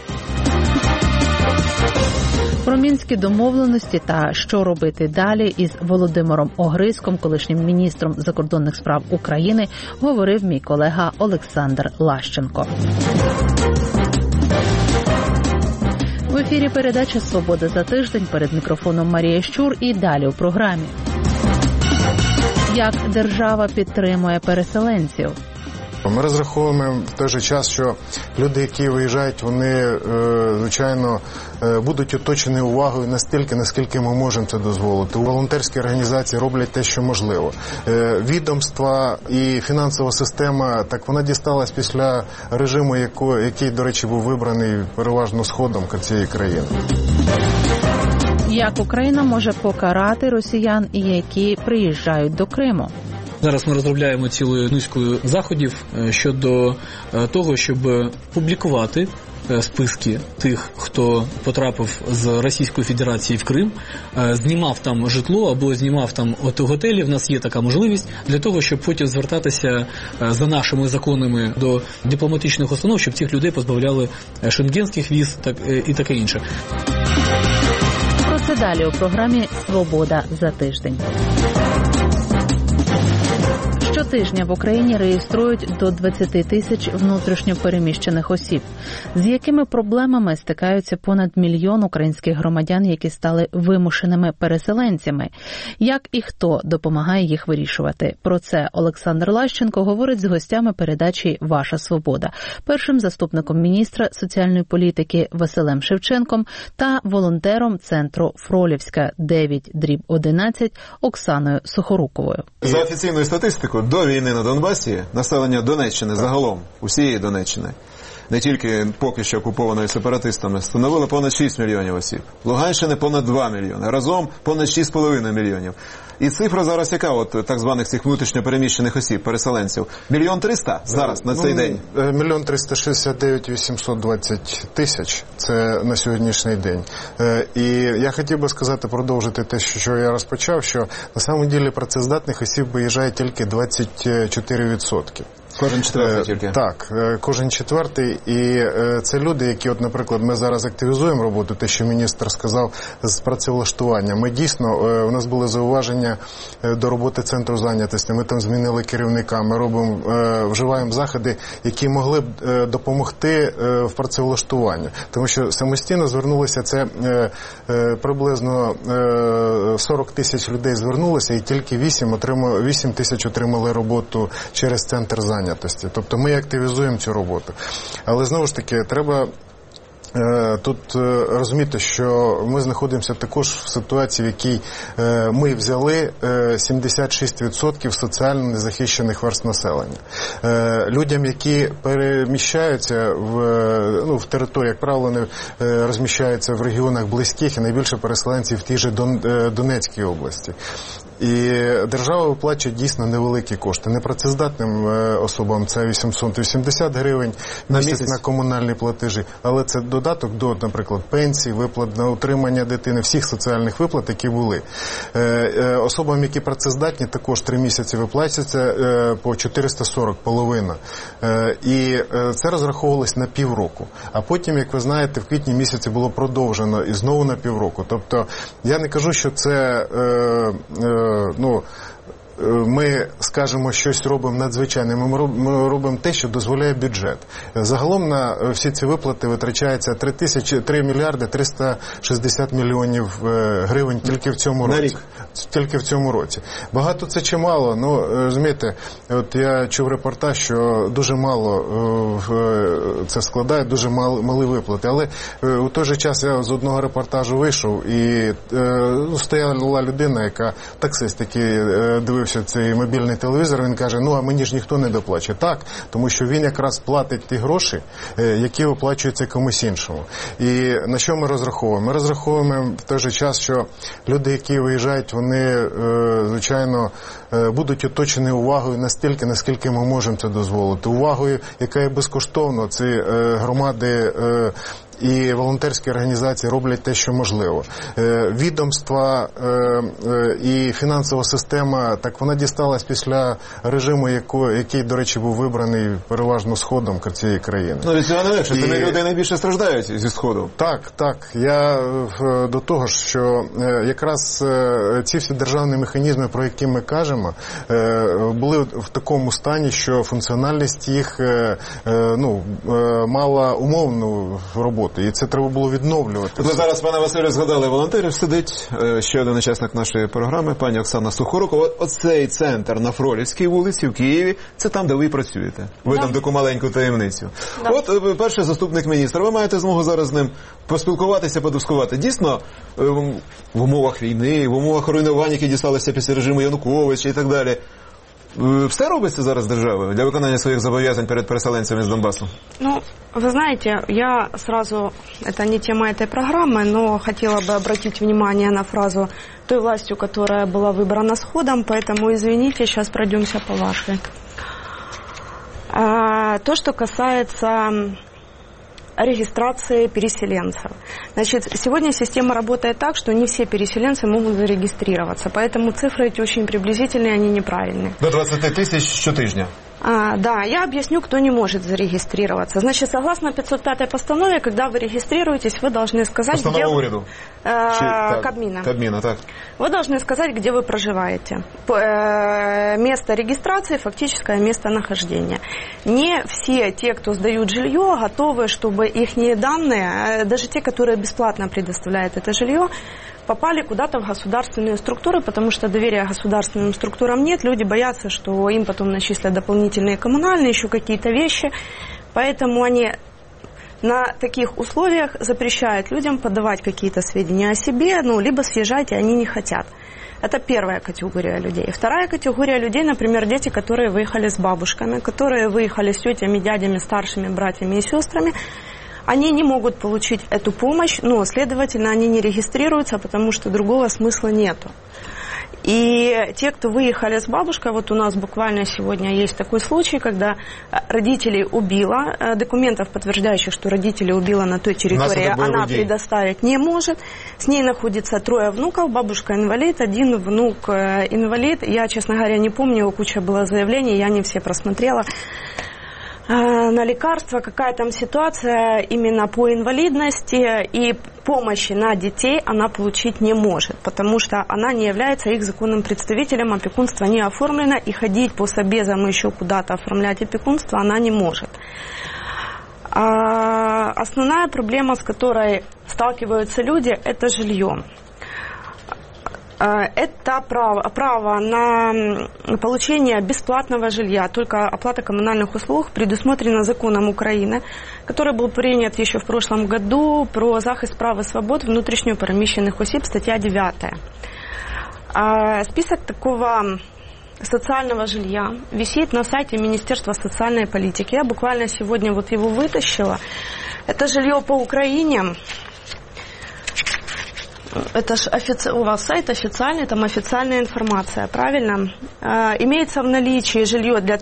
Про мінські домовленості та що робити далі із Володимиром Огризком, колишнім міністром закордонних справ України, говорив мій колега Олександр Лащенко. В ефірі передача «Свобода за тиждень», перед мікрофоном Марія Щур, і далі у програмі. Як держава підтримує переселенців? Ми розраховуємо в той же час, що люди, які виїжджають, вони, звичайно, будуть оточені увагою настільки, наскільки ми можемо це дозволити. Волонтерські організації роблять те, що можливо. Відомства і фінансова система, так вона дісталась після режиму, який, до речі, був вибраний переважно Сходом цієї країни. Як Україна може покарати росіян, які приїжджають до Криму? Зараз ми розробляємо цілу низку заходів щодо того, щоб публікувати списки тих, хто потрапив з Російської Федерації в Крим, знімав там житло або знімав там готелі. В нас є така можливість для того, щоб потім звертатися за нашими законами до дипломатичних установ, щоб цих людей позбавляли шенгенських віз і таке інше. Про це далі у програмі «Свобода за тиждень». Щотижня в Україні реєструють до 20 тисяч внутрішньо переміщених осіб. З якими проблемами стикаються понад 1 мільйон українських громадян, які стали вимушеними переселенцями? Як і хто допомагає їх вирішувати? Про це Олександр Лащенко говорить з гостями передачі «Ваша свобода», першим заступником міністра соціальної політики Василем Шевченком та волонтером центру Фролівська 9/11 Оксаною Сухоруковою. За офіційною статистикою, до війни на Донбасі населення Донеччини загалом, усієї Донеччини, не тільки поки що окупованої сепаратистами, становило понад 6 мільйонів осіб. Луганщини понад 2 мільйони. Разом понад 6,5 мільйонів. І цифра зараз яка, от так званих цих внутрішньо переміщених осіб, переселенців? 1 300 000 зараз, на цей день? 1 369 820 тисяч. Це на сьогоднішній день. І я хотів би сказати, продовжити те, що я розпочав, що на самом ділі працездатних осіб виїжджає тільки 24%. Кожен четвертий тільки? Так, кожен четвертий. І це люди, які, от, наприклад, ми зараз активізуємо роботу, те, що міністр сказав, з працевлаштування. Ми дійсно, у нас були зауваження до роботи центру зайнятості. Ми там змінили керівника, ми робимо, вживаємо заходи, які могли б допомогти в працевлаштуванні. Тому що самостійно звернулися, це приблизно 40 тисяч людей звернулося, і тільки 8 тисяч отримали роботу через центр зайнятості. Тобто ми активізуємо цю роботу. Але знову ж таки, треба тут розуміти, що ми знаходимося також в ситуації, в якій ми взяли 76% соціально незахищених верств населення. Людям, які переміщаються в території, як правило, не розміщаються в регіонах близьких, і найбільше переселенців в тій же Донецькій області. І держава виплачує дійсно невеликі кошти. Непрацездатним особам це 880 гривень на місяць на комунальні платежі, але це додаток до, наприклад, пенсій, виплат на утримання дитини, всіх соціальних виплат, які були. Особам, які працездатні, також 3 місяці виплачується по 440, половина. І це розраховувалось на півроку. А потім, як ви знаєте, в квітні місяці було продовжено і знову на півроку. Тобто, я не кажу, що це ми, скажімо, щось робимо надзвичайне. Ми робимо те, що дозволяє бюджет. Загалом на всі ці виплати витрачається 3 мільярди 360 мільйонів гривень тільки в цьому році. На рік. Тільки в цьому році. Багато це чи мало? Ну, розумієте, от я чув репортаж, що дуже мало це складає, дуже малі виплати. Але у той же час я з одного репортажу вийшов і стояла людина, яка таксист, який дивився цей мобільний телевізор, він каже, а мені ж ніхто не доплачує. Так, тому що він якраз платить ті гроші, які виплачуються комусь іншому. І на що ми розраховуємо? Ми розраховуємо в той же час, що люди, які виїжджають, вони, звичайно, будуть оточені увагою настільки, наскільки ми можемо це дозволити. Увагою, яка є безкоштовно. Ці громади і волонтерські організації роблять те, що можливо. Відомства і фінансова система, так вона дісталась після режиму, який, до речі, був вибраний переважно Сходом цієї країни. Від цього не легше, це люди найбільше страждають зі Сходу. Так. Я до того, що якраз ці всі державні механізми, про які ми кажемо, були в такому стані, що функціональність їх мала умовну роботу. роботи. І це треба було відновлювати. Ви зараз, пане Василю, згадали волонтерів, сидить ще один учасник нашої програми, пані Оксана Сухорукова. Оцей центр на Фролівській вулиці в Києві, це там, де ви працюєте. Ви там таку маленьку таємницю. От перший заступник міністра, ви маєте змогу зараз з ним поспілкуватися, подискувати. Дійсно, в умовах війни, в умовах руйнувань, які дісталися після режиму Януковича і так далі, все робиться зараз державою для виконання своих зобов'язань перед переселенцами из Донбасса? Ну, вы знаете, я сразу, это не тема этой программы, но хотела бы обратить внимание на фразу той властью, которая была выбрана с ходом, поэтому, извините, сейчас пройдемся по вашей. То, что касается регистрации переселенцев. Значит, сегодня система работает так, что не все переселенцы могут зарегистрироваться, поэтому цифры эти очень приблизительные, они неправильные. До 20 тысяч щотижня. Да, я объясню, кто не может зарегистрироваться. Значит, согласно 505 постанове, когда вы регистрируетесь, вы должны сказать, Постанова где... уряду. Кабмина. Кабмина, так. Вы должны сказать, где вы проживаете. Место регистрации, фактическое местонахождение. Не все те, кто сдают жилье, готовы, чтобы их данные, даже те, которые бесплатно предоставляют это жилье, попали куда-то в государственные структуры, потому что доверия государственным структурам нет. Люди боятся, что им потом начислят дополнительные коммунальные, еще какие-то вещи. Поэтому они на таких условиях запрещают людям подавать какие-то сведения о себе, либо съезжать, и они не хотят. Это первая категория людей. Вторая категория людей, например, дети, которые выехали с бабушками, которые выехали с тетями, дядями, старшими братьями и сестрами. Они не могут получить эту помощь, но, следовательно, они не регистрируются, потому что другого смысла нету. И те, кто выехали с бабушкой, вот у нас буквально сегодня есть такой случай, когда родителей убила, документов, подтверждающих, что родителей убила на той территории, она предоставить не может. С ней находится 3 внуков, бабушка инвалид, 1 внук инвалид. Я, честно говоря, не помню, куча было заявлений, я не все просмотрела. На лекарства, какая там ситуация именно по инвалидности, и помощи на детей она получить не может, потому что она не является их законным представителем, опекунство не оформлено, и ходить по собезам еще куда-то оформлять опекунство она не может. Основная проблема, с которой сталкиваются люди, это жилье. Это право на получение бесплатного жилья, только оплата коммунальных услуг предусмотрена законом Украины, который был принят еще в прошлом году, про захист прав и свобод внутрішньо переміщених осіб, статья 9. Список такого социального жилья висит на сайте Министерства социальной политики. Я буквально сегодня вот его вытащила. Это жилье по Украине. Это ж у вас сайт официальный, там официальная информация, правильно? Имеется в наличии жилье для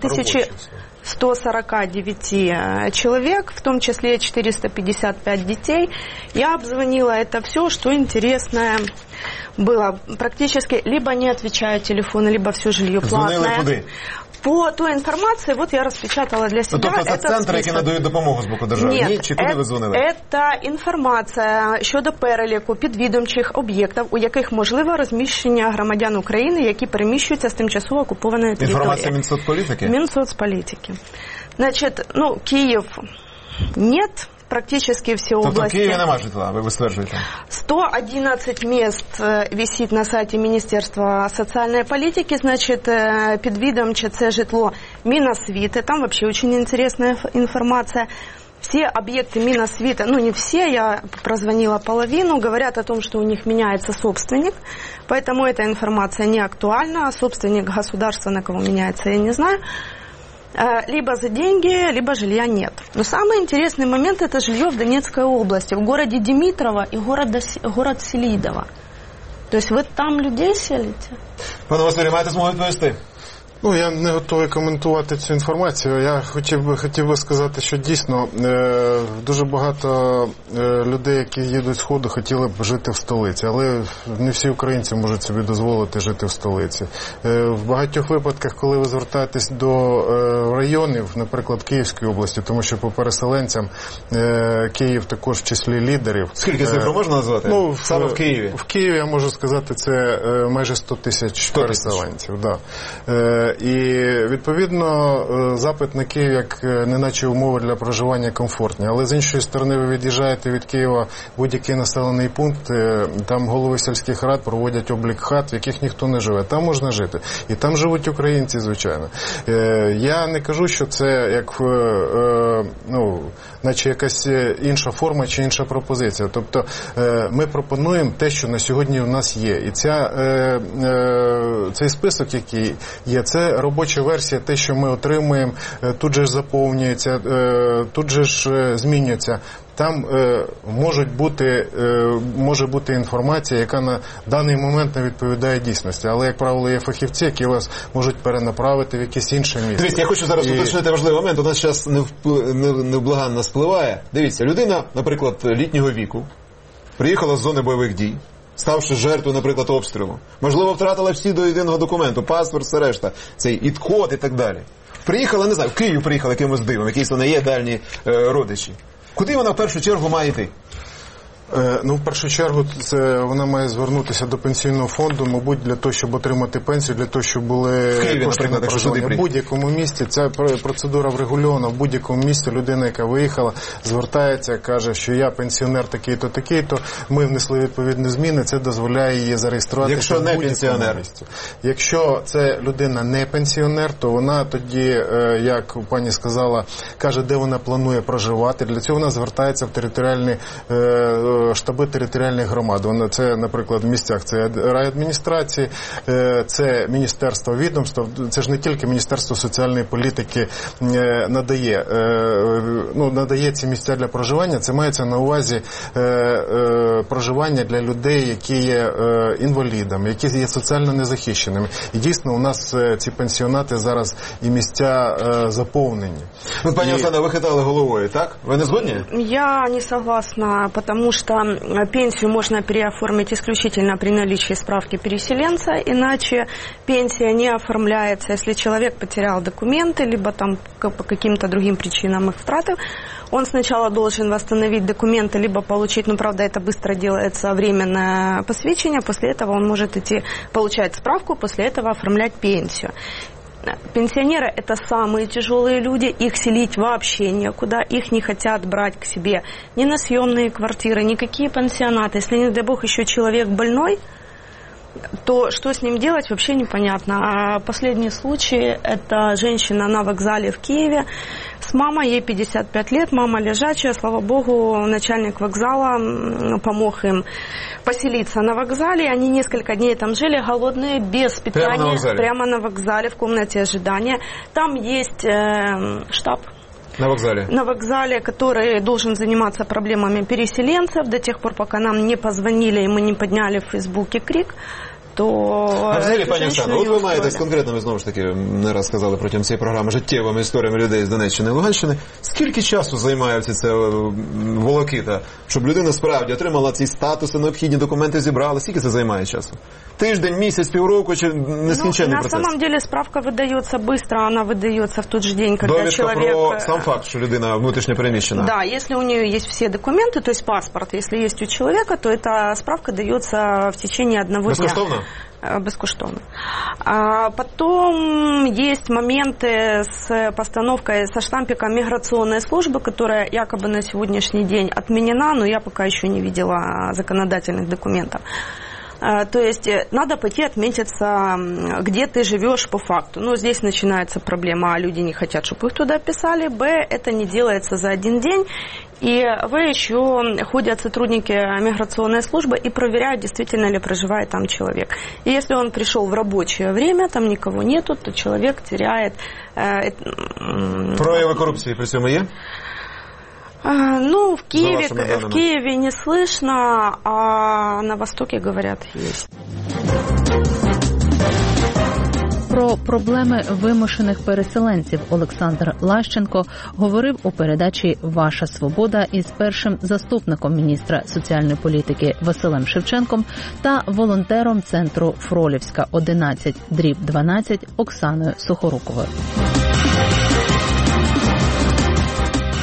1149 человек, в том числе 455 детей. Я обзвонила это все, что интересное было. Практически либо не отвечают телефоны, либо все жилье платное. По той інформації, от я розпечатала для себе. Тобто це центри, які надають допомогу з боку держави? Ні, чи куди ви дзвонили? Це інформація щодо переліку підвідомчих об'єктів, у яких можливо розміщення громадян України, які переміщуються з тимчасово окупованої території. Інформація Мінсоцполітики? Мінсоцполітики. Значить, Київ нет. Практически все области. Тобто в Києві нема житла, ви стверджуєте? 111 мест висит на сайте Министерства социальной политики, значит, підвідомче це житло Миносвита, там вообще очень интересная информация. Все объекты Миносвита, не все, я прозвонила половину, говорят о том, что у них меняется собственник, поэтому эта информация не актуальна, собственник государства, на кого меняется, я не знаю. Либо за деньги, либо жилья нет. Но самый интересный момент – это жилье в Донецкой области, в городе Димитрово и город Селидово. То есть вы там людей селите? Пане Василю, маєте змогу відповісти? Я не готовий коментувати цю інформацію. Я хотів би сказати, що дійсно дуже багато людей, які їдуть з Сходу, хотіли б жити в столиці, але не всі українці можуть собі дозволити жити в столиці. В багатьох випадках, коли ви звертаєтесь до районів, наприклад, Київської області, тому що по переселенцям Київ також в числі лідерів. Скільки цифр можна назвати? Саме в Києві? В Києві, я можу сказати, це майже 100 тисяч переселенців. Да. І, відповідно, запит на Київ, як неначе умови для проживання комфортні. Але, з іншої сторони, ви від'їжджаєте від Києва в будь-який населений пункт, там голови сільських рад проводять облік хат, в яких ніхто не живе. Там можна жити. І там живуть українці, звичайно. Я не кажу, що це як, наче якась інша форма чи інша пропозиція. Тобто, ми пропонуємо те, що на сьогодні в нас є. І цей список, який є, це робоча версія, те, що ми отримуємо, тут же ж заповнюється, тут же ж змінюється. Там може бути інформація, яка на даний момент не відповідає дійсності. Але, як правило, є фахівці, які вас можуть перенаправити в якесь інше місце. Дивіться, я хочу зараз уточнити важливий момент. У нас зараз невблаганно спливає. Дивіться, людина, наприклад, літнього віку, приїхала з зони бойових дій, ставши жертвою, наприклад, обстрілу. Можливо, втратила всі до єдиного документу, паспорт, все решта, цей ІД-код і так далі. Приїхала, не знаю, в Київ приїхала якимось дивом, якісь вони є дальні родичі. Куди вона в першу чергу має йти? В першу чергу вона має звернутися до пенсійного фонду, мабуть, для того, щоб отримати пенсію, для того, щоб були кошти на проживання. В будь-якому місці ця процедура врегульована, в будь-якому місці людина, яка виїхала, звертається, каже, що я пенсіонер такий-то, такий-то, ми внесли відповідні зміни, це дозволяє її зареєструвати. Якщо не пенсіонер? Якщо це людина не пенсіонер, то вона тоді, як пані сказала, каже, де вона планує проживати. Для цього вона звертається в територіальні штаби територіальних громад. Це, наприклад, в місцях це райадміністрації, це Міністерство відомств, це ж не тільки Міністерство соціальної політики надає ці місця для проживання, це мається на увазі проживання для людей, які є інвалідами, які є соціально незахищеними. І дійсно у нас ці пенсіонати зараз і місця заповнені. Пані Оксана, ви хитали головою, так? Ви не згодні? Я не согласна, потому что пенсию можно переоформить исключительно при наличии справки переселенца, иначе пенсия не оформляется, если человек потерял документы, либо там по каким-то другим причинам их втратил. Он сначала должен восстановить документы, либо получить, правда, это быстро делается, временное посвящение, после этого он может идти получать справку, после этого оформлять пенсию. Пенсионеры – это самые тяжелые люди, их селить вообще некуда, их не хотят брать к себе ни на съемные квартиры, никакие пансионаты. Если, не дай бог, еще человек больной, то что с ним делать, вообще непонятно. А последний случай – это женщина на вокзале в Киеве с мамой, ей 55 лет, мама лежачая, слава богу, начальник вокзала помог им поселиться на вокзале. Они несколько дней там жили, голодные, без питания, прямо на вокзале, в комнате ожидания. Там есть штаб. На вокзале? На вокзале, который должен заниматься проблемами переселенцев до тех пор, пока нам не позвонили и мы не подняли в Фейсбуке крик, то... А взагалі, пані Оксано, от ви маєте з конкретними, знову ж таки, не раз сказали протягом цієї програми, життєвими історіями людей з Донеччини і Луганщини. Скільки часу займає це волокита, щоб людина справді отримала ці статуси, необхідні документи зібрала? Скільки це займає часу? Тиждень, місяць, півроку чи нескінченний процес? На самом деле справка выдается быстро, она выдается в тот же день, когда человек... Довідка про сам факт, що людина внутрішньо переміщена. Да, если у нее есть все документы, то есть паспорт, если есть у человека, то эта справка дается в течение одного дня. Безкоштовно? Бескоштовно. А потом есть моменты с постановкой, со штампиком миграционной службы, которая якобы на сегодняшний день отменена, но я пока еще не видела законодательных документов. То есть надо пойти отметиться, где ты живешь по факту. Но здесь начинается проблема, а люди не хотят, чтобы их туда писали. Б, это не делается за один день. И В, еще ходят сотрудники миграционной службы и проверяют, действительно ли проживает там человек. И если он пришел в рабочее время, там никого нету, то человек теряет... Прояви коррупции при цьому є? В Киеве не слышно, а на Востоке, говорят, есть. Про проблеми вимушених переселенців Олександр Лащенко говорив у передачі «Ваша свобода» із першим заступником міністра соціальної політики Василем Шевченком та волонтером центру Фролівська 11/12 Оксаною Сухоруковою.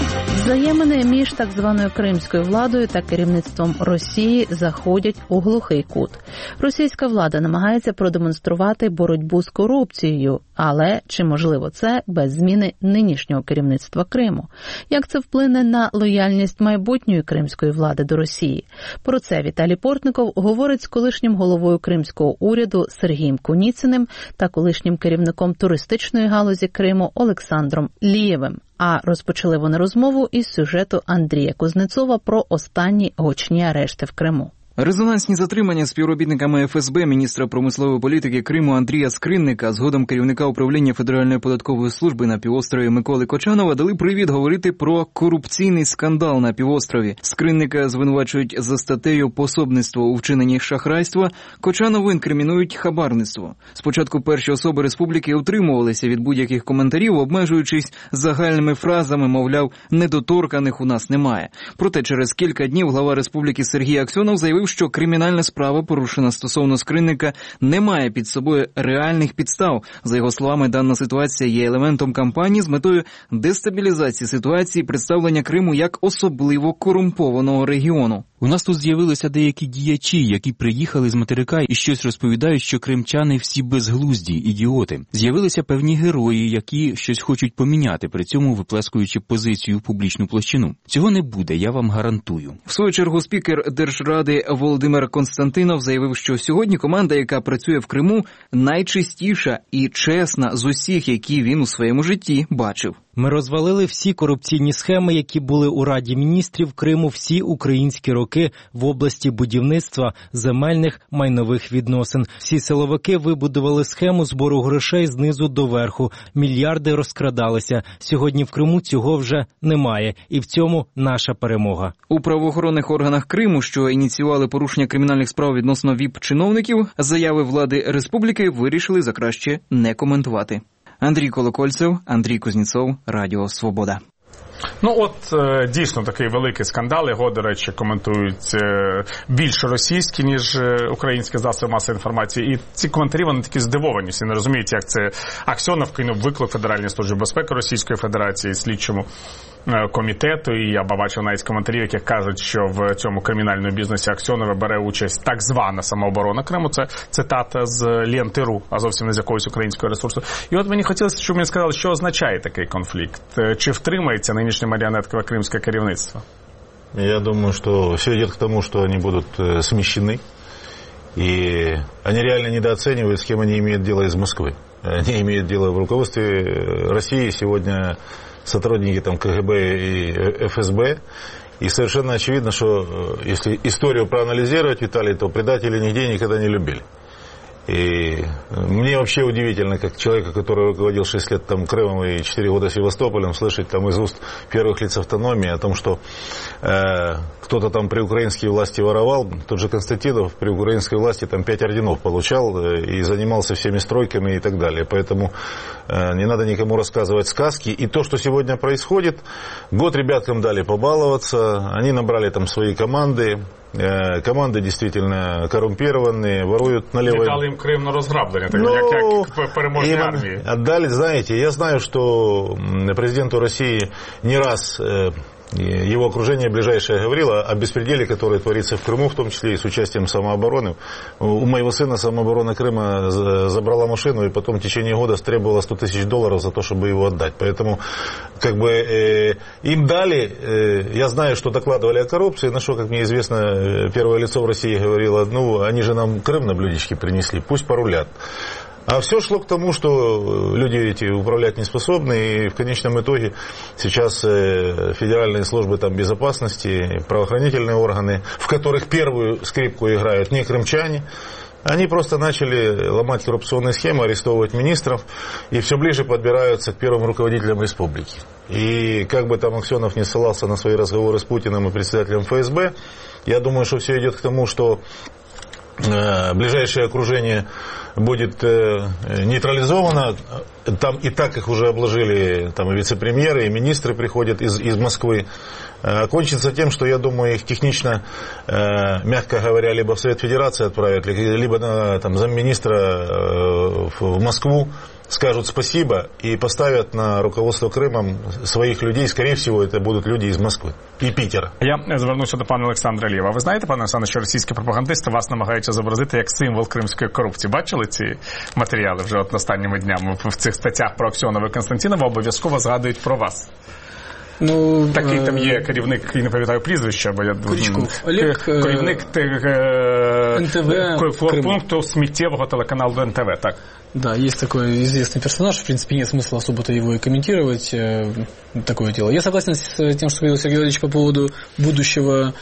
Взаємини між так званою кримською владою та керівництвом Росії заходять у глухий кут. Російська влада намагається продемонструвати боротьбу з корупцією, але чи можливо це без зміни нинішнього керівництва Криму? Як це вплине на лояльність майбутньої кримської влади до Росії? Про це Віталій Портников говорить з колишнім головою кримського уряду Сергієм Куніциним та колишнім керівником туристичної галузі Криму Олександром Лієвим. А розпочали вони розмову із сюжету Андрія Кузнецова про останні гучні арешти в Криму. Резонансні затримання співробітниками ФСБ міністра промислової політики Криму Андрія Скринника, згодом керівника управління Федеральної податкової служби на півострові Миколи Кочанова, дали привід говорити про корупційний скандал на півострові. Скринника звинувачують за статтею «Пособництво у вчиненні шахрайства», Кочанову інкримінують хабарництво. Спочатку перші особи республіки утримувалися від будь-яких коментарів, обмежуючись загальними фразами, мовляв, недоторканих у нас немає. Проте через кілька днів глава республіки Сергій Аксьонов заявив, що кримінальна справа, порушена стосовно Скринника, не має під собою реальних підстав. За його словами, дана ситуація є елементом кампанії з метою дестабілізації ситуації, представлення Криму як особливо корумпованого регіону. У нас тут з'явилися деякі діячі, які приїхали з материка і щось розповідають, що кримчани всі безглузді, ідіоти. З'явилися певні герої, які щось хочуть поміняти, при цьому виплескуючи позицію в публічну площину. Цього не буде, я вам гарантую. В свою чергу спікер Держради Володимир Константинов заявив, що сьогодні команда, яка працює в Криму, найчистіша і чесна з усіх, які він у своєму житті бачив. Ми розвалили всі корупційні схеми, які були у Раді міністрів Криму всі українські роки в області будівництва, земельних, майнових відносин. Всі силовики вибудували схему збору грошей знизу до верху. Мільярди розкрадалися. Сьогодні в Криму цього вже немає. І в цьому наша перемога. У правоохоронних органах Криму, що ініціювали порушення кримінальних справ відносно ВІП-чиновників, заяви влади республіки вирішили за краще не коментувати. Андрій Колокольцев, Андрій Кузнєцов, Радіо Свобода. Ну от дійсно такий великий скандал, його, до речі, коментують більше російські, ніж українські засоби масової інформації. І ці коментарі, вони такі здивовані, всі не розуміють, як це Аксьонов кинув виклик Федеральній службі безпеки Російської Федерації, слідчому комітету, і я бачив навіть коментарі, які кажуть, що в цьому кримінальному бізнесі Аксьонова бере участь так звана самооборона Криму. Це цитата з ленти.ру, а зовсім не з якогось українського ресурсу. І от мені хотілося, щоб мені сказали, що означає такий конфлікт. Чи втримається нинішнє маріонеткове кримське керівництво? Я думаю, что все идет к тому, что они будут смещены. И они реально недооценивают, с кем они имеют дело из Москвы. Они имеют дело в руководстве России сегодня сотрудники там КГБ и ФСБ. И совершенно очевидно, что если историю проанализировать, Виталий, то предатели нигде никогда не любили. И мне вообще удивительно, как человека, который руководил 6 лет там Крымом и 4 года Севастополем, слышать там из уст первых лиц автономии о том, что кто-то там при украинской власти воровал. Тот же Константинов при украинской власти там 5 орденов получал и занимался всеми стройками и так далее. Поэтому не надо никому рассказывать сказки. И то, что сегодня происходит, год ребяткам дали побаловаться, они набрали там свои команды. Команды действительно коррумпированные, воруют налево. И дали им Крым на разграбление, как переможной армии. Отдали, знаете, я знаю, что президенту России не раз его окружение ближайшее говорило о беспределе, который творится в Крыму, в том числе и с участием самообороны. У моего сына самооборона Крыма забрала машину и потом в течение года требовала $100 000 за то, чтобы его отдать. Поэтому как бы им дали, я знаю, что докладывали о коррупции, на что, как мне известно, первое лицо в России говорило, ну, они же нам Крым на блюдечке принесли, пусть порулят. А все шло к тому, что люди эти управлять не способны, и в конечном итоге сейчас федеральные службы там, безопасности, правоохранительные органы, в которых первую скрипку играют не крымчане, они просто начали ломать коррупционные схемы, арестовывать министров, и все ближе подбираются к первым руководителям республики. И как бы там Аксьонов не ссылался на свои разговоры с Путиным и председателем ФСБ, я думаю, что все идет к тому, что ближайшее окружение будет нейтрализовано. Там и так их уже обложили там, и вице-премьеры, и министры приходят из Москвы. Кончится тем, что, я думаю, их технично, мягко говоря, либо в Совет Федерации отправят, либо там, замминистра в Москву скажут спасибо и поставят на руководство Крымом своих людей. Скорее всего, это будут люди из Москвы и Питера. Я звернуся до пана Олександра Алієва. Ви знаєте, пане Олександре, що російські пропагандисти вас намагаються зобразити як символ кримської корупції? Бачили ці матеріали вже от останніми днями? В цих статтях про Аксьонова і Константінова обов'язково згадують про вас. Ну, такий там є керівник, я не пам'ятаю прізвище, бо я Олег, керівник НТВ пункту сміттєвого телеканалу НТВ, так. Да, есть такой известный персонаж, в принципе, нет смысла особо-то его и комментировать, такое дело. Я согласен с тем, что говорил Сергей Валерьевич по поводу будущего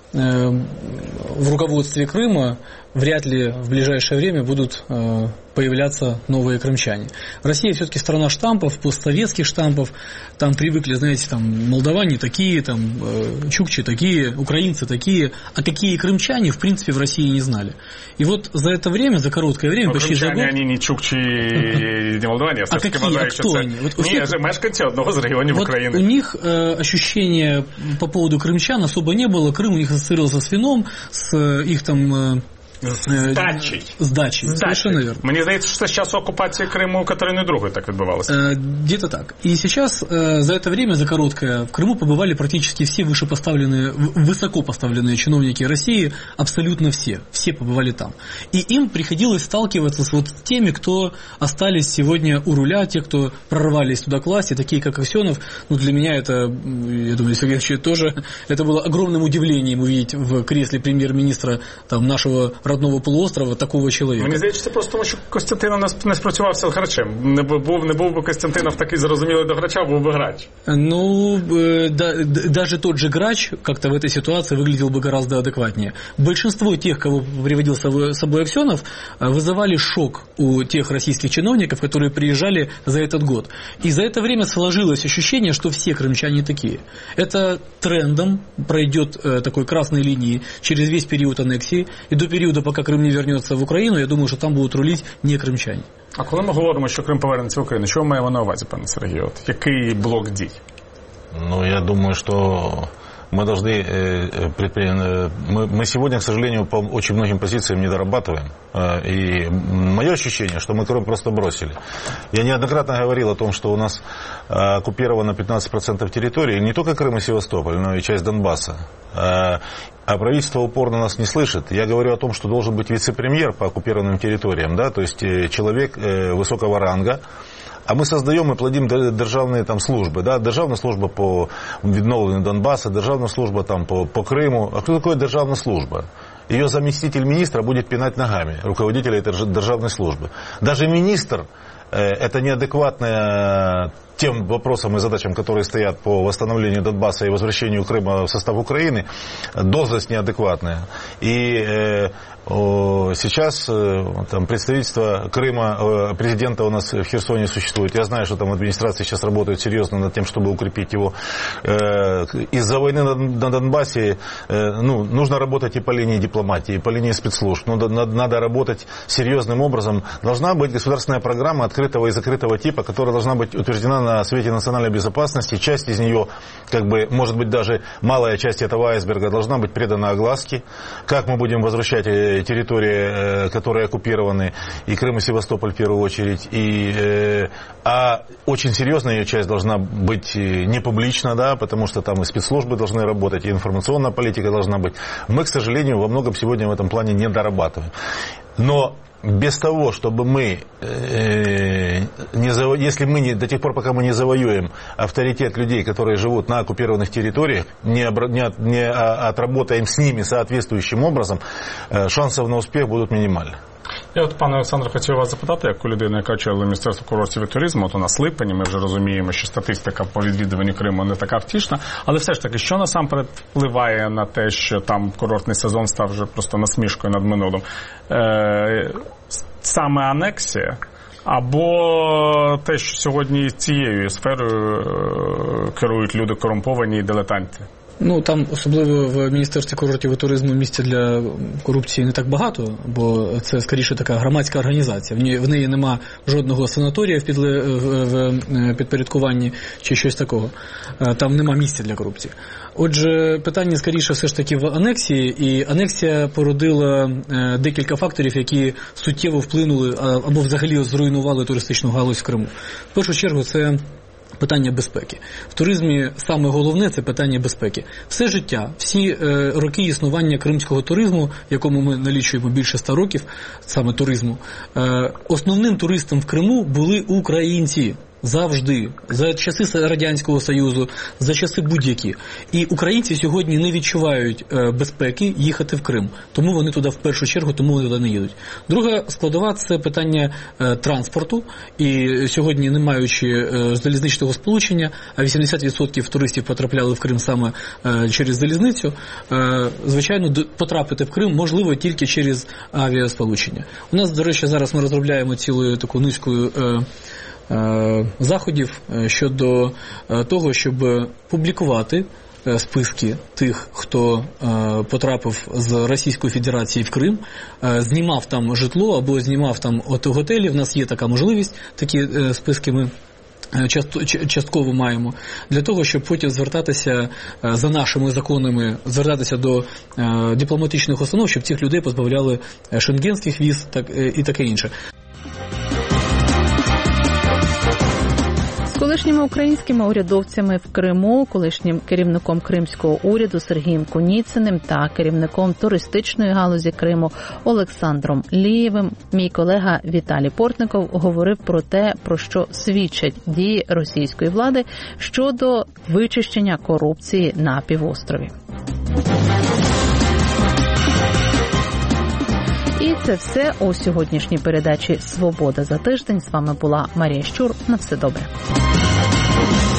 в руководстве Крыма. Вряд ли в ближайшее время будут появляться новые крымчане. Россия все-таки страна штампов, постсоветских штампов. Там привыкли, знаете, там молдаване такие, там чукчи такие, украинцы такие. А какие крымчане, в принципе, в России не знали. И вот за это время, за короткое время, почти за год... они не чукчи, не молдаване, а какие, а кто они? Вот мешканцы одного из районов Украины. У них ощущения по поводу крымчан особо не было. Крым у них ассоциировался с вином, с их там... С дачей. Совершенно верно. Мені здається, що це з часу окупації Криму Катериною II так відбувалося. Где-то так. И сейчас за это время, за короткое, в Крыму побывали практически все высокопоставленные чиновники России, абсолютно все. Все побывали там. И им приходилось сталкиваться с вот теми, кто остались сегодня у руля, те, кто прорвались туда к власти, такие как Аксенов. Ну, для меня это, я думаю, Сергей Ильич тоже, это было огромным удивлением увидеть в кресле премьер-министра там, нашего родного полуострова такого чоловіка. Мені здається, це просто тому, що Костянтинов не спрацювався грачем. Не був би Костянтинов такий зрозумілий до грача, був би грач. Ну, даже тот же грач как-то в этой ситуации выглядел бы гораздо адекватнее. Большинство тех, кого приводил с собой Аксенов, вызывали шок у тех российских чиновников, которые приезжали за этот год. И за это время сложилось ощущение, что все крымчане такие. Это трендом пройдет такой красной линии через весь период аннексии и до периода, пока Крым не вернется в Украину, я думаю, что там будут рулить не кримчане. А коли ми говоримо, що Крим повернеться в Україну, що ми маємо на увазі, пане Сергію? От який блок дій? Ну, я думаю, что мы должны мы сегодня, к сожалению, по очень многим позициям не дорабатываем. И мое ощущение, что мы Крым просто бросили. Я неоднократно говорил о том, что у нас оккупировано 15% территории, не только Крым и Севастополь, но и часть Донбасса. А правительство упорно нас не слышит. Я говорю о том, что должен быть вице-премьер по оккупированным территориям, да, то есть человек высокого ранга. А мы создаем и плодим державные там службы, да, державная служба по відновленню Донбасса, державная служба там по Крыму. А кто такое державная служба? Ее заместитель министра будет пинать ногами руководителя этой державной службы. Даже министр это неадекватная тем вопросам и задачам, которые стоят по восстановлению Донбасса и возвращению Крыма в состав Украины, должность неадекватная. И сейчас там представительство Крыма, президента у нас в Херсоне существует. Я знаю, что там администрация сейчас работает серьезно над тем, чтобы укрепить его. Из-за войны на Донбассе нужно работать и по линии дипломатии, и по линии спецслужб. Надо работать серьезным образом. Должна быть государственная программа открытого и закрытого типа, которая должна быть утверждена на Совете национальной безопасности. Часть из нее, как бы, может быть, даже малая часть этого айсберга должна быть предана огласке. Как мы будем возвращать территории, которые оккупированы, и Крым, и Севастополь в первую очередь. А очень серьезная ее часть должна быть не публична, да, потому что там и спецслужбы должны работать, и информационная политика должна быть. Мы, к сожалению, во многом сегодня в этом плане не дорабатываем. Но без того, чтобы мы, если мы до тех пор, пока мы не завоюем авторитет людей, которые живут на оккупированных территориях, не отработаем с ними соответствующим образом, шансов на успех будут минимальны. Я от, пане Олександре, хотів вас запитати, як у людини, яка очолює Міністерство курортів і туризму, от у нас липень, ми вже розуміємо, що статистика по відвідуванню Криму не така втішна, але все ж таки, що насамперед впливає на те, що там курортний сезон став вже просто насмішкою над минулим? Саме анексія, або те, що сьогодні цією сферою керують люди корумповані і дилетанти? Ну, там, особливо в Міністерстві курортів і туризму, місця для корупції не так багато, бо це, скоріше, така громадська організація. В неї нема жодного санаторія в підпорядкуванні чи щось такого. Там нема місця для корупції. Отже, питання, скоріше, все ж таки в анексії, і анексія породила декілька факторів, які суттєво вплинули або взагалі зруйнували туристичну галузь в Криму. В першу чергу, це питання безпеки. В туризмі саме головне – це питання безпеки. Все життя, всі роки існування кримського туризму, якому ми налічуємо більше 100 років, саме туризму, основним туристом в Криму були українці. Завжди. За часи Радянського Союзу, за часи будь-які. І українці сьогодні не відчувають безпеки їхати в Крим. Тому вони туди в першу чергу, тому вони туди не їдуть. Друга складова – це питання транспорту. І сьогодні, не маючи залізничного сполучення, а 80% туристів потрапляли в Крим саме через залізницю, звичайно, потрапити в Крим можливо тільки через авіасполучення. У нас, до речі, зараз ми розробляємо цілу таку низку заходів щодо того, щоб публікувати списки тих, хто потрапив з Російської Федерації в Крим, знімав там житло або знімав там готелі. В нас є така можливість, такі списки ми частково маємо, для того, щоб потім звертатися за нашими законами, звертатися до дипломатичних установ, щоб цих людей позбавляли шенгенських віз і таке інше. З колишніми українськими урядовцями в Криму, колишнім керівником кримського уряду Сергієм Куніциним та керівником туристичної галузі Криму Олександром Лієвим, мій колега Віталій Портников говорив про те, про що свідчать дії російської влади щодо вичищення корупції на півострові. І це все у сьогоднішній передачі «Свобода за тиждень». З вами була Марія Щур. На все добре.